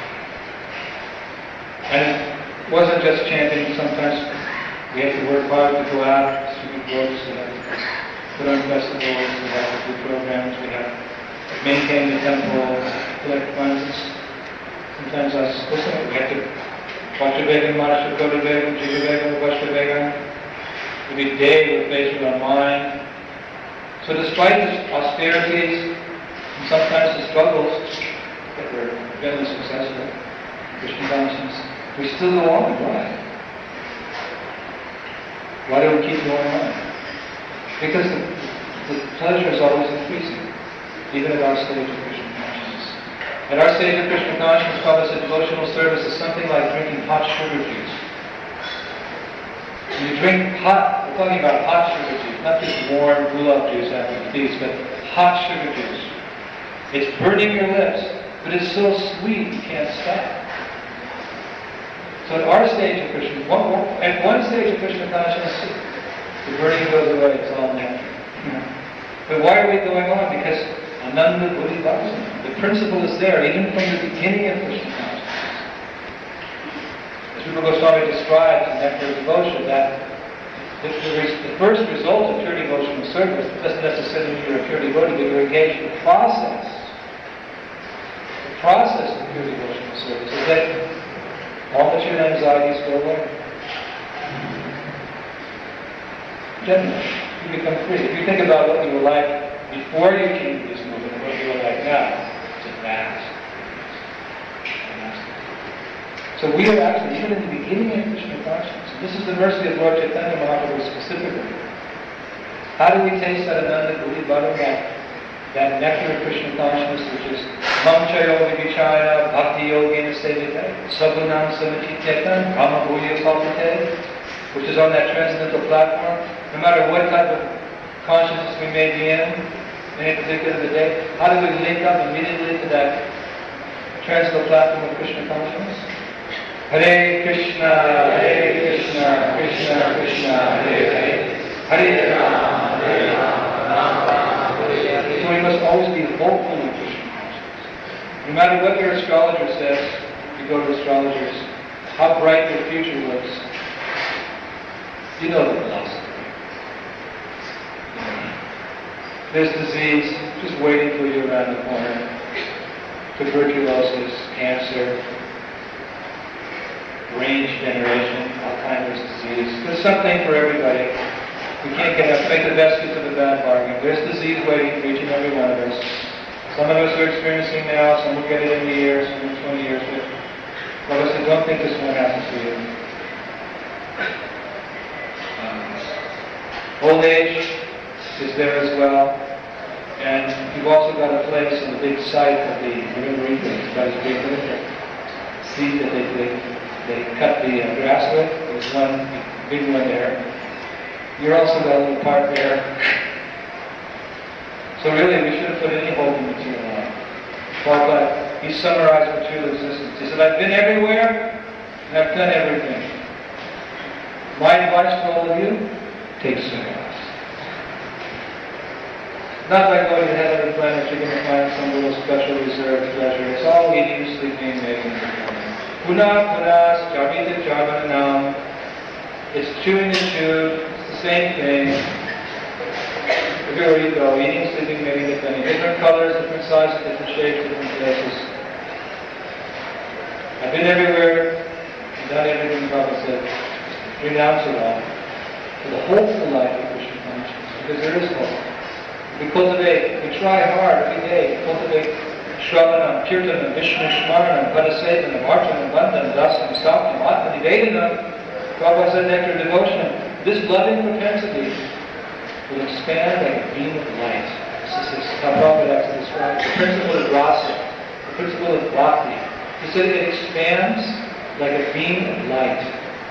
And it wasn't just chanting. Sometimes we had to work hard to go out, distribute books, we had to put on festivals, we had to do programs, we had to maintain the temple, collect funds. Sometimes we had to Vajravega, Manashakodavega, Jivavega, Vaishnavega. Every day we're faced with our mind. So despite the austerities and sometimes the struggles that were fairly successful, Krishna consciousness, we still go on with life. Why do we keep going on? Because the pleasure is always increasing, even at our stage of Krishna consciousness. At our stage of Krishna consciousness, Prabhupada said devotional service is something like drinking hot sugar juice. When you drink hot, we're talking about hot sugar juice, not just warm gulab juice after the feast, but hot sugar juice. It's burning your lips, but it's so sweet you can't stop. So at our stage of Krishna, at one stage of Krishna consciousness, the burning goes away, it's all nectar. But why are we going on? Because Ananda Buddhi Bhakti. The principle is there, even from the beginning of Krishna consciousness. As Rupa Goswami describes in Nectar of Devotion, that the first result of pure devotional service doesn't necessarily mean you're a pure devotee, but you're engaged in the process. The process of pure devotional service is that all that your anxieties go away. Generally, you become free. If you think about what you were like before you came to this movement and what you are like now, it's a vast. So we are actually, even in the beginning of Krishna consciousness, and this is the mercy of Lord Chaitanya Mahaprabhu specifically. How do we taste that Ananda Buddhi Bhakti, that nectar of Krishna consciousness, which is Mamcha Yoga Vichaya, Bhakti Yogena Sevite, Sagunam Samachityetan, Brahma Bhuya Kalpate, which is on that transcendental platform. No matter what type of consciousness we may be in any particular day, how do we link up immediately to that transcendental platform of Krishna consciousness? Hare Krishna, Krishna Krishna, Hare Hare, Hare Rama, Rama, Hare Hare. So we must always be hopeful in Krishna consciousness. No matter what your astrologer says, you go to astrologers, how bright your future looks, you know the philosophy. There's disease just waiting for you around the corner. Tuberculosis, cancer, brain degeneration, all kinds of disease. There's something for everybody. We can't make the best use of a bad bargain. There's disease waiting for each and every one of us. Some of us are experiencing now, some will get it in a year, some in 20 years. But I said, don't think this one happens to you. Old age is there as well. And you've also got a place on the big site of the river Ether. It's got a big seat that they cut the grass with. There's one big one there. You're also got a little part there. So really, we shouldn't put any hope in material life. Prabhupada, he summarized material existence. He said, I've been everywhere, and I've done everything. My advice to all of you, take service. Not by going to heaven and planets, you're going to find some little special reserved treasure. It's all eating, sleeping, making, performing. Punas, Javita Javanam. It's chewing and chewed. It's the same thing. Everywhere you go, eating, sleeping, making, defending. Different colors, different sizes, different shapes, different places. I've been everywhere, and done everything Prabhupada said. Renounce it all. For the hopeful life of Krishna consciousness, because there is hope. We cultivate, we try hard every day to cultivate Shravanam, Kirtanam, Vishnu Smaranam, Padasevanam, Archanam, Bandhanam, Dasam, Saktam, Atma Nivedanam. Prabhupada said nectar of devotion. This loving propensity will expand like a beam of light. This is how Prabhupada actually describes the principle of rasa, the principle of bhakti. He said it expands like a beam of light.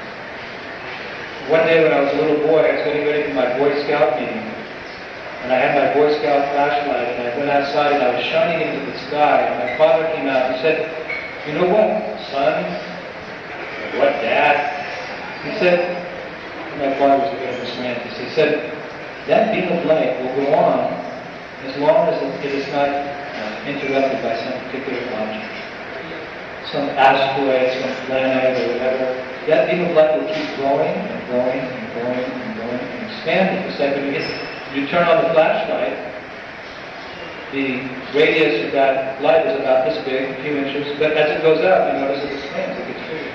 One day when I was a little boy, I was getting ready for my Boy Scout meeting. And I had my Boy Scout flashlight, and I went outside and I was shining into the sky. And my father came out and he said, you know what, son? What, Dad? He said, my father was a bit of a scientist. He said, that beam of light will go on as long as it is not interrupted by some particular object. Some asteroid, some planet, or whatever. That beam of light will keep growing and growing and growing and growing and expanding. It's like when you turn on the flashlight, the radius of that light is about this big, a few inches, but as it goes up, you notice it expands, it gets bigger.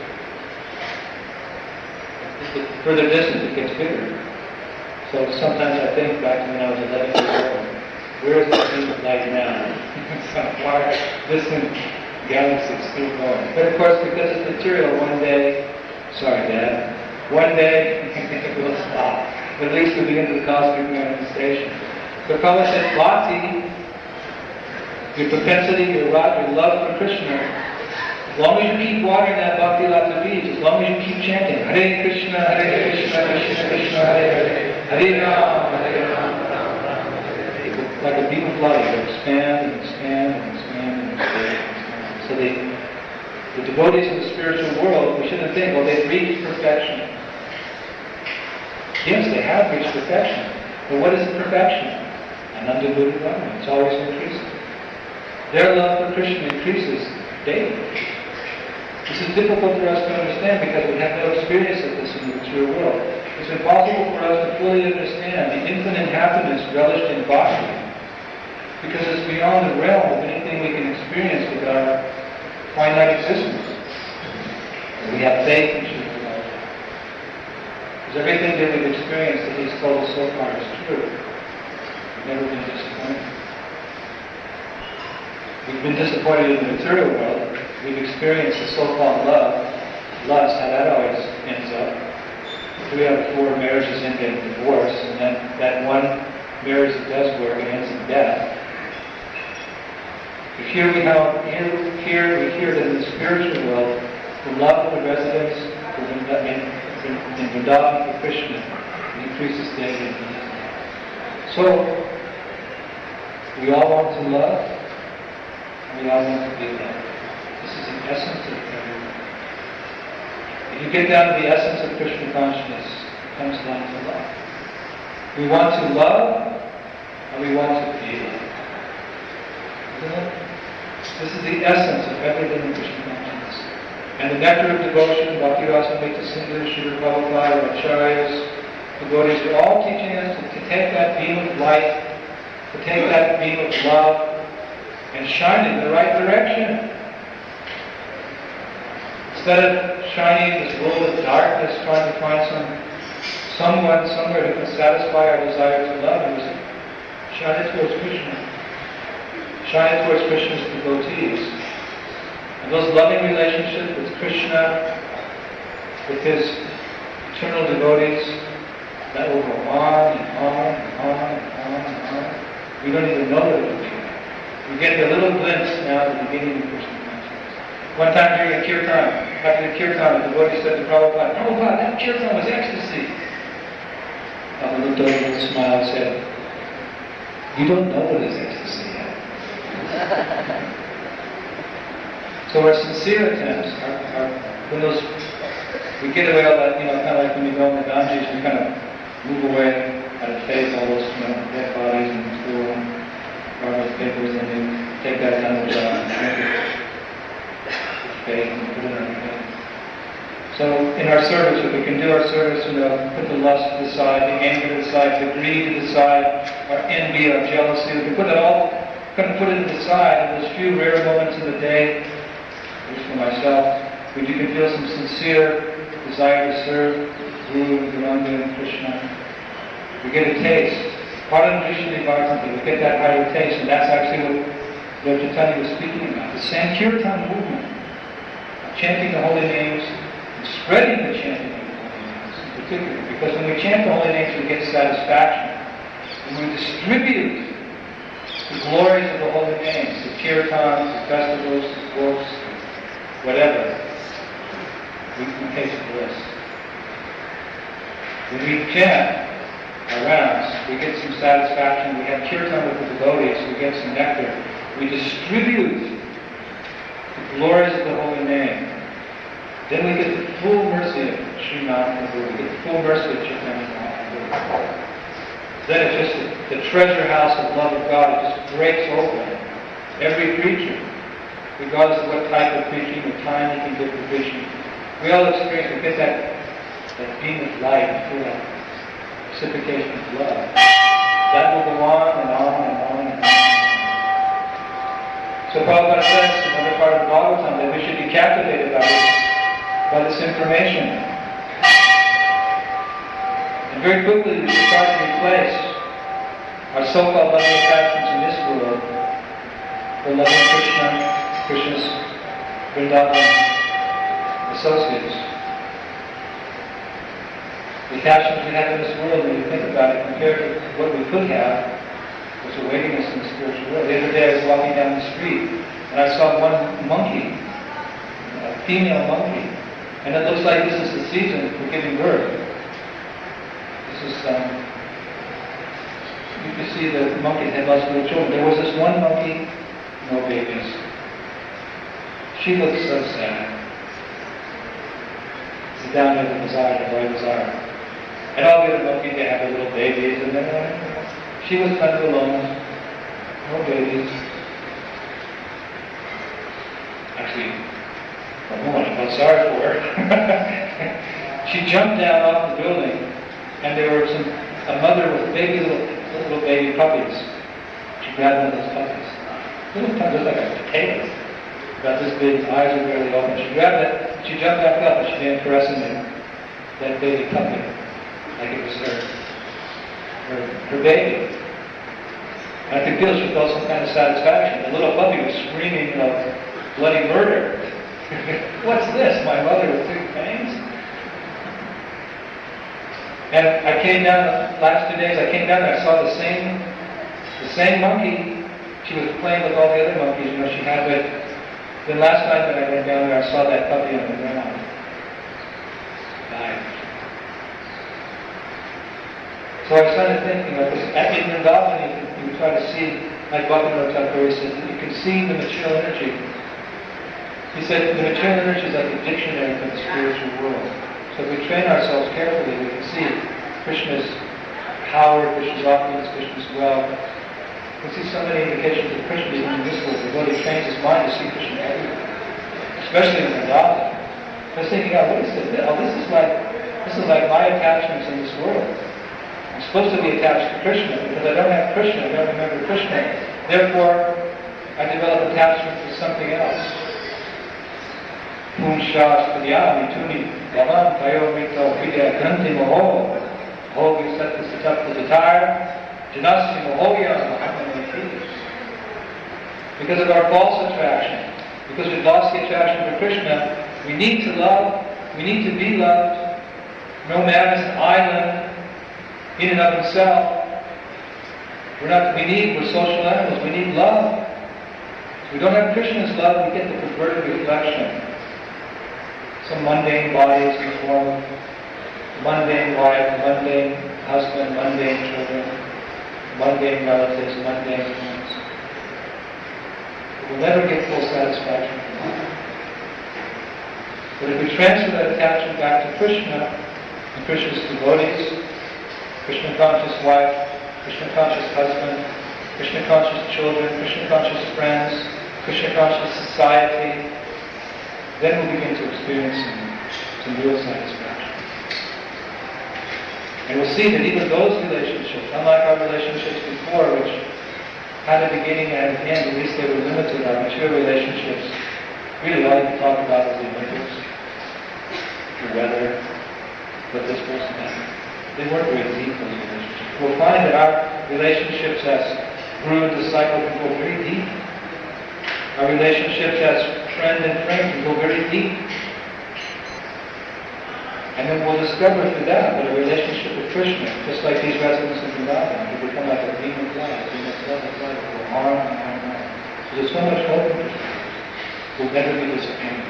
The further distance, it gets bigger. So sometimes I think back to when I was 11 years old, where is that beam of light now? Some far distant galaxy still going. But of course, because it's material, one day, sorry Dad, one day it will stop. But at least we begin the cosmic manifestation. But Prabhupada said, bhakti, your propensity, your love for Krishna, as long as you keep watering that bhakti lata beads, as long as you keep chanting, Hare Krishna, Krishna Krishna, Hare Hare, Hare Rama, Rama Rama, Hare. Like a beam of light, it expand and expand and expand and expand. So the devotees in the spiritual world, we shouldn't think, well, they've reached perfection. Yes, they have reached perfection. But what is perfection? Ananda Buddha Dharma. It's always increasing. Their love for Krishna increases daily. This is difficult for us to understand because we have no experience of this in the mature world. It's impossible for us to fully understand the infinite happiness relished in bhakti because it's beyond the realm of anything we can experience with our finite existence. We have faith in Sri Krishna. Because everything that we've experienced that He's told us so far is true. We've never been disappointed. We've been disappointed in the material world. We've experienced the so-called lust, how that always ends up. 3 out of 4 marriages end in divorce, and then that one marriage that does work ends in death. But here we hear that in the spiritual world, the love of the residents in Vrindavan for Krishna increases daily. So, we all want to love, and we all want to be loved. This is the essence of everything. If you get down to the essence of Krishna consciousness, it comes down to love. We want to love, and we want to be loved. Isn't it? This is the essence of everything in Krishna consciousness. And the nectar of devotion, Bhakti Rasamrita Sindhu, Srila Prabhupada, Acharyas, devotees are all teaching us to take that beam of light, to take that beam of love, and shine it in the right direction. Instead of shining this world of darkness, trying to find someone somewhere who can satisfy our desire to love, we shine it towards Krishna. Shine it towards Krishna's devotees. And those loving relationships with Krishna, with His eternal devotees, that will go on and on and on and on and on. We don't even know that it will be. We get a little glimpse now at the beginning of Krishna consciousness. One time during a kirtan, after the kirtan, the devotee said to Prabhupada, Prabhupada, that kirtan was ecstasy. Prabhupada looked over and smiled and said, you don't know what is ecstasy yet. So our sincere attempts are when we get away all that, kind of like when you go in the Ganges, we kind of move away out of faith, all those dead bodies and stool and garbage papers, and you take that down to faith and put it on your head. So in our service, if we can do our service, put the lust to the side, the anger to the side, the greed to the side, our envy, our jealousy, we can put it to the side in those few rare moments in the day. At least for myself, when you can feel some sincere desire to serve Guru, Guranga, and Krishna. We get a taste. Part of Krishna Bharati, we get that higher taste, and that's actually what Lord Chaitanya was speaking about. The Sankirtan movement, chanting the holy names, and spreading the chanting of the holy names in particular. Because when we chant the holy names, we get satisfaction. When we distribute the glories of the holy names, the kirtans, the festivals, the books, whatever, we can taste bliss. When we chant our rounds, we get some satisfaction. We have kirtan with the devotees, we get some nectar. We distribute the glories of the holy name. Then we get the full mercy of Srimad Prabhu. We get the full mercy of Chaitanya Mahaprabhu. Then it's just the treasure house of love of God. It just breaks open. Every preacher, regardless of what type of preaching or time he can give for preaching, we all experience, we get that beam of light, feel that precipitation of love. That will go on and on and on and on. So Prabhupada says in another part of the Bhagavatam that we should be captivated by this information. And very quickly we should start to replace our so-called loving attachments in this world for loving Krishna, Krishna's Vrindavan associates. The attachments we have in this world, when you think about it, compared to what we could have, was awaiting us in the spiritual world. The other day I was walking down the street, and I saw one monkey, a female monkey, and it looks like this is the season for giving birth. This is, you can see the monkeys had lots of little children. There was this one monkey, no babies. She looks so sad. It's down at the bazaar, the Royal Bazaar. And all the other monkeys, they have their little babies, and then she was kind of alone, no babies. Actually, I felt sorry for her. She jumped down off the building, and there was a mother with little baby puppies. She grabbed one of those puppies. Little puppies like a potato. About this big, eyes are barely open. She grabbed it, she jumped back up, and she began caressing that baby puppy, like it was her baby. I could feel she felt some kind of satisfaction. The little puppy was screaming of bloody murder. What's this? My mother with big fangs? And I came down the last 2 days, I came down and I saw the same monkey. She was playing with all the other monkeys, she had it. Then last night when I went down there, I saw that puppy on the ground. Died. So I started thinking, because at Vrindavan you try to see, like Bhaktivinoda Thakur said, you can see the material energy. He said the material energy is like a dictionary for the spiritual world. So if we train ourselves carefully, we can see Krishna's power, Krishna's opulence, Krishna's wealth. We see so many indications of Krishna even in this world. The devotee trains his mind to see Krishna everywhere, especially in Vrindavan. I was thinking, what is this? Oh, this is like my attachments in this world. I'm supposed to be attached to Krishna because I don't have Krishna, I don't remember Krishna. Therefore, I develop attachment to something else. Punshas Padyami Tuni Yaman Tayo Mito Vidya Ganti Moho Hogi Satta Satapta Jatar Janasi Mohoya Mahamani. Because of our false attraction, because we've lost the attraction for Krishna, we need to love, we need to be loved. No man is an island in and of himself. We're social animals, we need love. If we don't have Krishna's love, we get the perverted reflection. Some mundane bodies in the form of mundane wife, mundane husband, mundane children, mundane relatives, mundane friends. We'll never get full satisfaction from that. But if we transfer that attachment back to Krishna, and Krishna's devotees, Krishna-conscious wife, Krishna-conscious husband, Krishna-conscious children, Krishna-conscious friends, Krishna-conscious society, then we'll begin to experience some real satisfaction. And we'll see that even those relationships, unlike our relationships before, which had a beginning and an end, at least they were limited, our mature relationships, really all you can talk about is the Olympics, the weather, what this person has. They weren't very deep, those relationships. We'll find that our relationships as guru and disciple can go very deep. Our relationships as friend and friend can go very deep. And then we'll discover through that a relationship with Krishna, just like these residents in Vrindavan, who become like a beam of light, will harm and harm and harm. So there's so much hope in Krishna. We'll never be disappointed.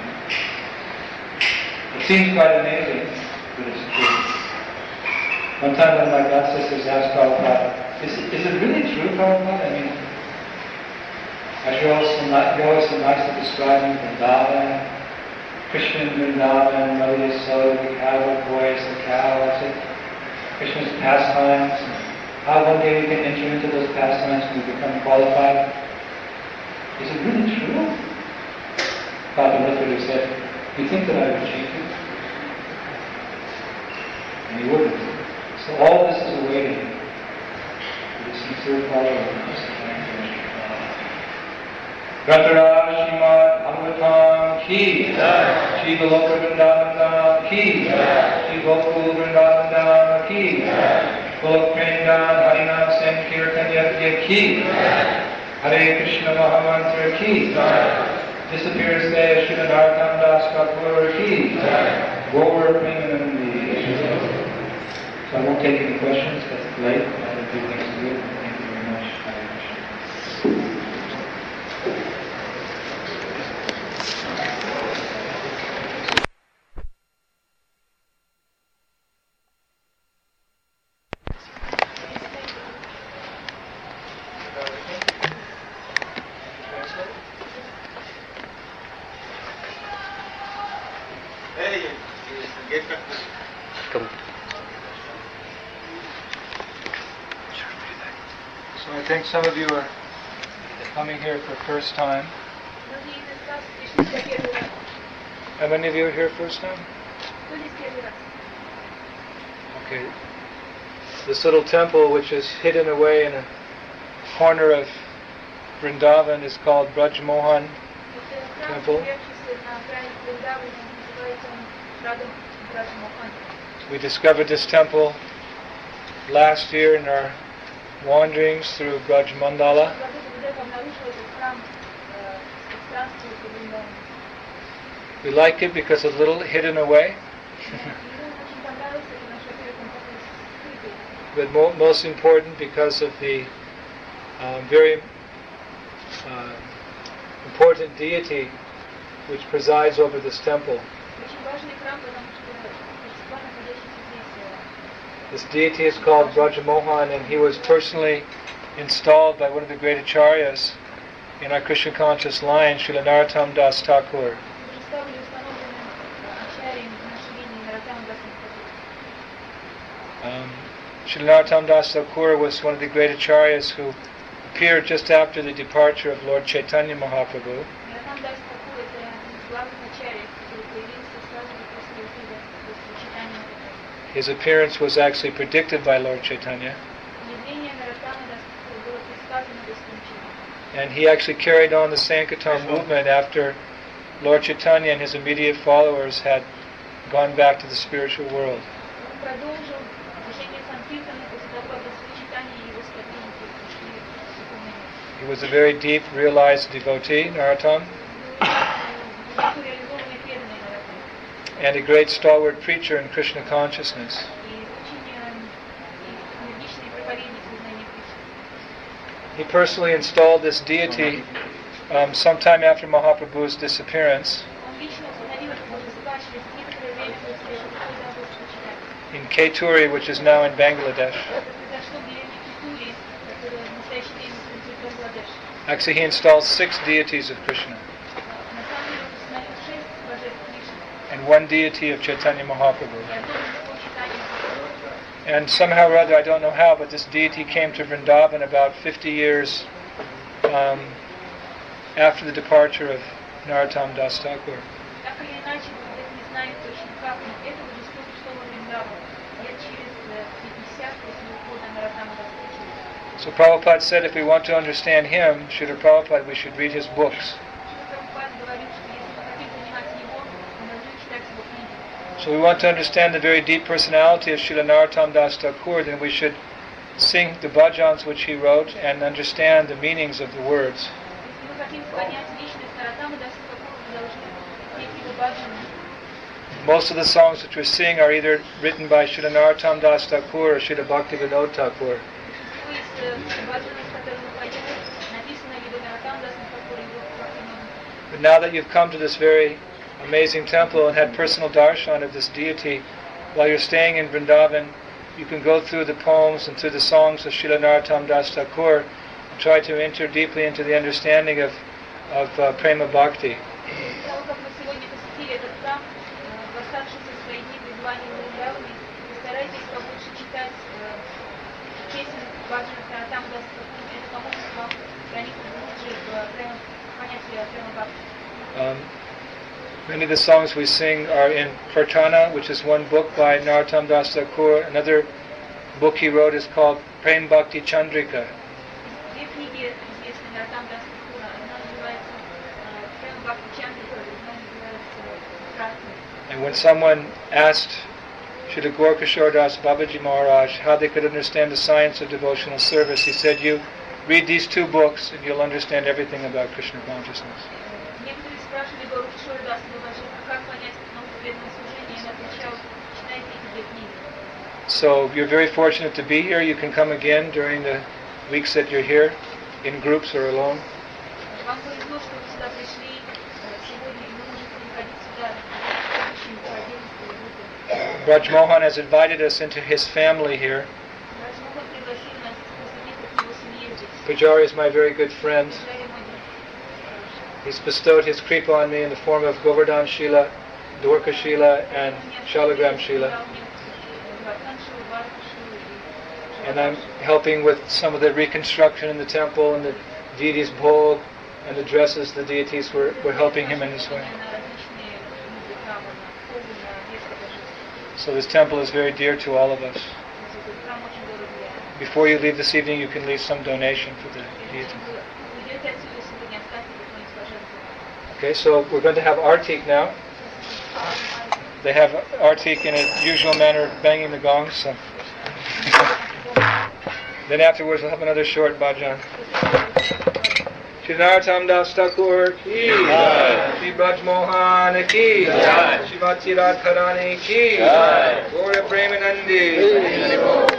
It seems quite amazing, but it's true. One time one of my god sisters asked Prabhupada, is it really true, Prabhupada? I mean, you're always so nice at describing Vrindavan, Krishna in Vrindavan, Mother Yasoda, the cowboy boys, the cow, Krishna's pastimes, and how one day we can enter into those pastimes and we become qualified. Is it really true? Father literally said, "You think that I would cheat you?" And he wouldn't. So all this is awaiting the sincere follower of Krishna. Ratara Srimad Bhagavatam Ki Shri Goloka Vrindavan Dham Ki Shri Gokul Vrindavan Dham Ki Golok Prendan Harinam Sankirtan Yajna Ki Hare Krishna Mahamantra Ki Disappears there Srila Narottam Das Kapoor Ki Gaur Premanandi. So I won't take any questions because it's late. I have a few things to do. Thank you very much. Hare Krishna. So I think some of you are coming here for the first time. How many of you are here first time? Okay. This little temple, which is hidden away in a corner of Vrindavan, is called Braj Mohan Temple. We discovered this temple last year in our wanderings through Braj Mandala. We like it because it's a little hidden away. But most important because of the very important deity which presides over this temple. This deity is called Braj Mohan, and he was personally installed by one of the great acharyas in our Krishna conscious line, Srila Narottam Das Thakur. Srila Narottam Das Thakur was one of the great acharyas who appeared just after the departure of Lord Chaitanya Mahaprabhu. His appearance was actually predicted by Lord Chaitanya. And he actually carried on the Sankirtan movement after Lord Chaitanya and his immediate followers had gone back to the spiritual world. He was a very deep, realized devotee, Narottam, and a great stalwart preacher in Krishna consciousness. He personally installed this deity sometime after Mahaprabhu's disappearance in Kaituri, which is now in Bangladesh. Actually, he installed 6 deities of Krishna and 1 deity of Chaitanya Mahaprabhu. And somehow or other, I don't know how, but this deity came to Vrindavan about 50 years after the departure of Narottam Das Thakur. So Prabhupada said if we want to understand him, Srila Prabhupada, we should read his books. So we want to understand the very deep personality of Srila Narottam Das Thakur, then we should sing the bhajans which he wrote and understand the meanings of the words. Most of the songs that we sing are either written by Srila Narottam Das Thakur or Srila Bhaktivinoda Thakur. But now that you've come to this very amazing temple and had personal darshan of this deity, while you're staying in Vrindavan, you can go through the poems and through the songs of Srila Narottam Das Thakur and try to enter deeply into the understanding of Prema Bhakti. Many of the songs we sing are in Pratana, which is one book by Narottam Das Thakur. Another book he wrote is called Prem Bhakti Chandrika. And when someone asked Srila Gaurkishore Das Babaji Maharaj how they could understand the science of devotional service, he said, you read these 2 books and you'll understand everything about Krishna consciousness. So you're very fortunate to be here. You can come again during the weeks that you're here, in groups or alone. Вам повезло, что вы сюда пришли сегодня, и вы можете приходить сюда по отдельности группы. Braj Mohan has invited us into his family here. Брат Мохан пригласил нас присоединиться к его семье здесь. Pujari is my very good friend. Пуджари мой друг. He's bestowed his kripa on me in the form of Govardhan Shila, Dwarka Shila, and Shalagram Shila. And I'm helping with some of the reconstruction in the temple and the deities' bhog and the dresses the deities were helping him in this way. So this temple is very dear to all of us. Before you leave this evening, you can leave some donation for the deity. Okay, so we're going to have Artik now. They have Artik in a usual manner, banging the gongs. So. Then afterwards we'll have another short bhajan. Shri Narottam Das Thakur ki Jai. Shri Braj Mohan ki Jai. Shrimati Radharani ki Jai. Gaura Premanandi.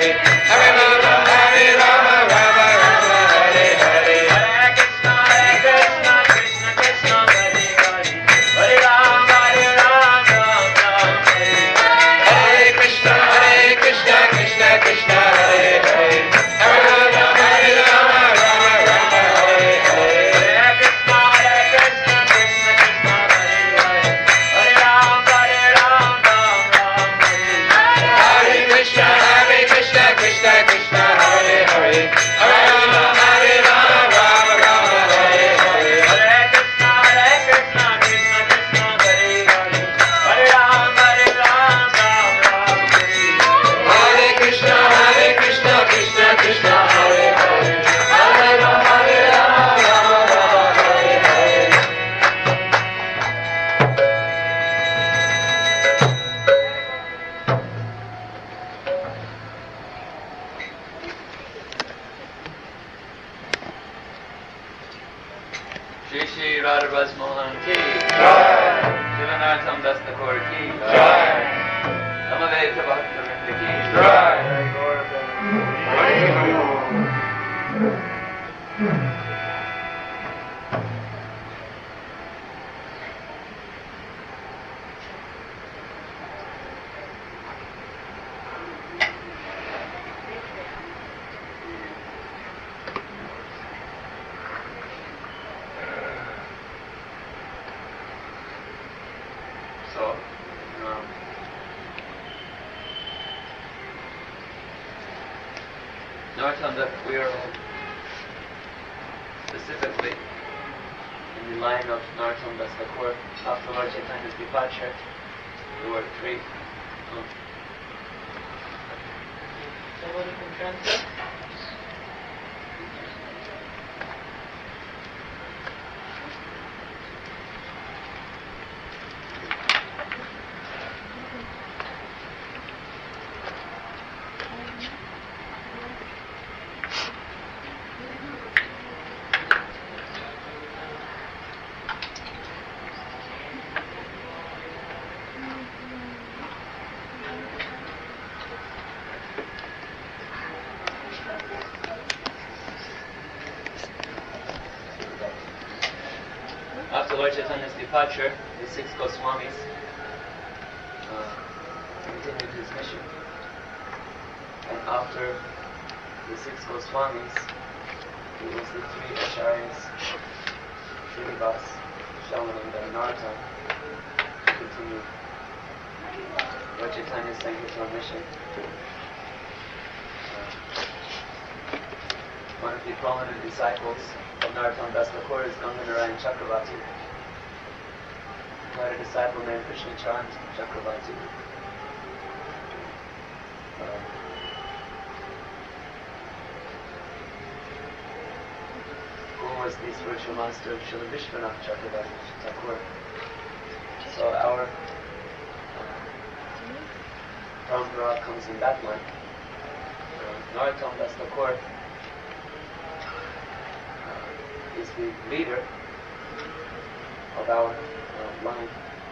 Shri Shri Radha Raj Mohan ki Jai. Shivanartham Das Thakur ki Jai. Namavedha Bhaktivinoda ki Jai. Narottam Das, we are specifically in the line of Narottam Das Thakur. After Lord Chaitanya's departure, there were three. Somebody can translate? After Lord Chaitanya's departure, the six Goswamis continued his mission. And after the six Goswamis, it was the three Acharyas, Srinivas, Shyamananda, and Narottam, who continued Lord Chaitanya's Sankirtan mission. One of the prominent disciples of Narottam Das Thakur is Ganganarayan Chakravarti, who had a disciple named Krishna Chand Chakravarti. Who was the spiritual master of Srila Vishwanath Chakravarti Thakur. So our parampara comes in that line. Narottam Das Thakur is the leader of our line.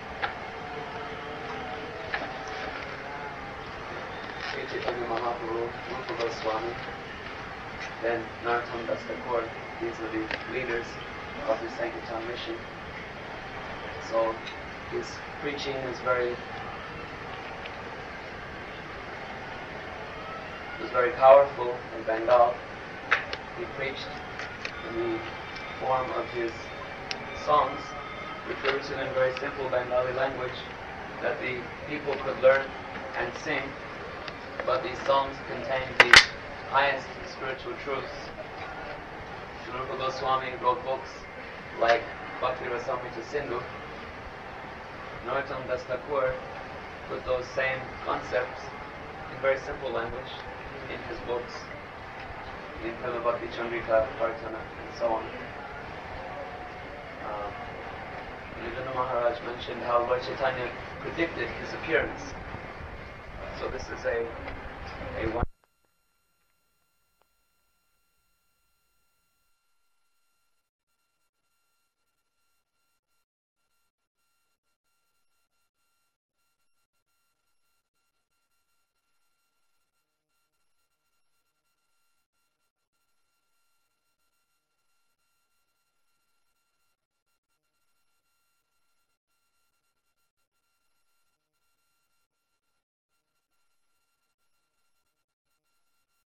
Sri Chaitanya Mahaprabhu, Rupa Goswami, then Narottam Das Thakur. These are the leaders of the Sankirtan mission. So his preaching was very powerful in Bengal. He preached in the form of his songs, which were written in very simple Bengali language that the people could learn and sing, but these songs contained the highest spiritual truths. Sri Rupa Goswami wrote books like Bhakti Rasamrita Sindhu. Narottam Das Thakur put those same concepts in very simple language in his books, in Prema Bhakti Chandrika, Parthana, and so on. Nidana Maharaj mentioned how Lord Chaitanya predicted his appearance. So this is a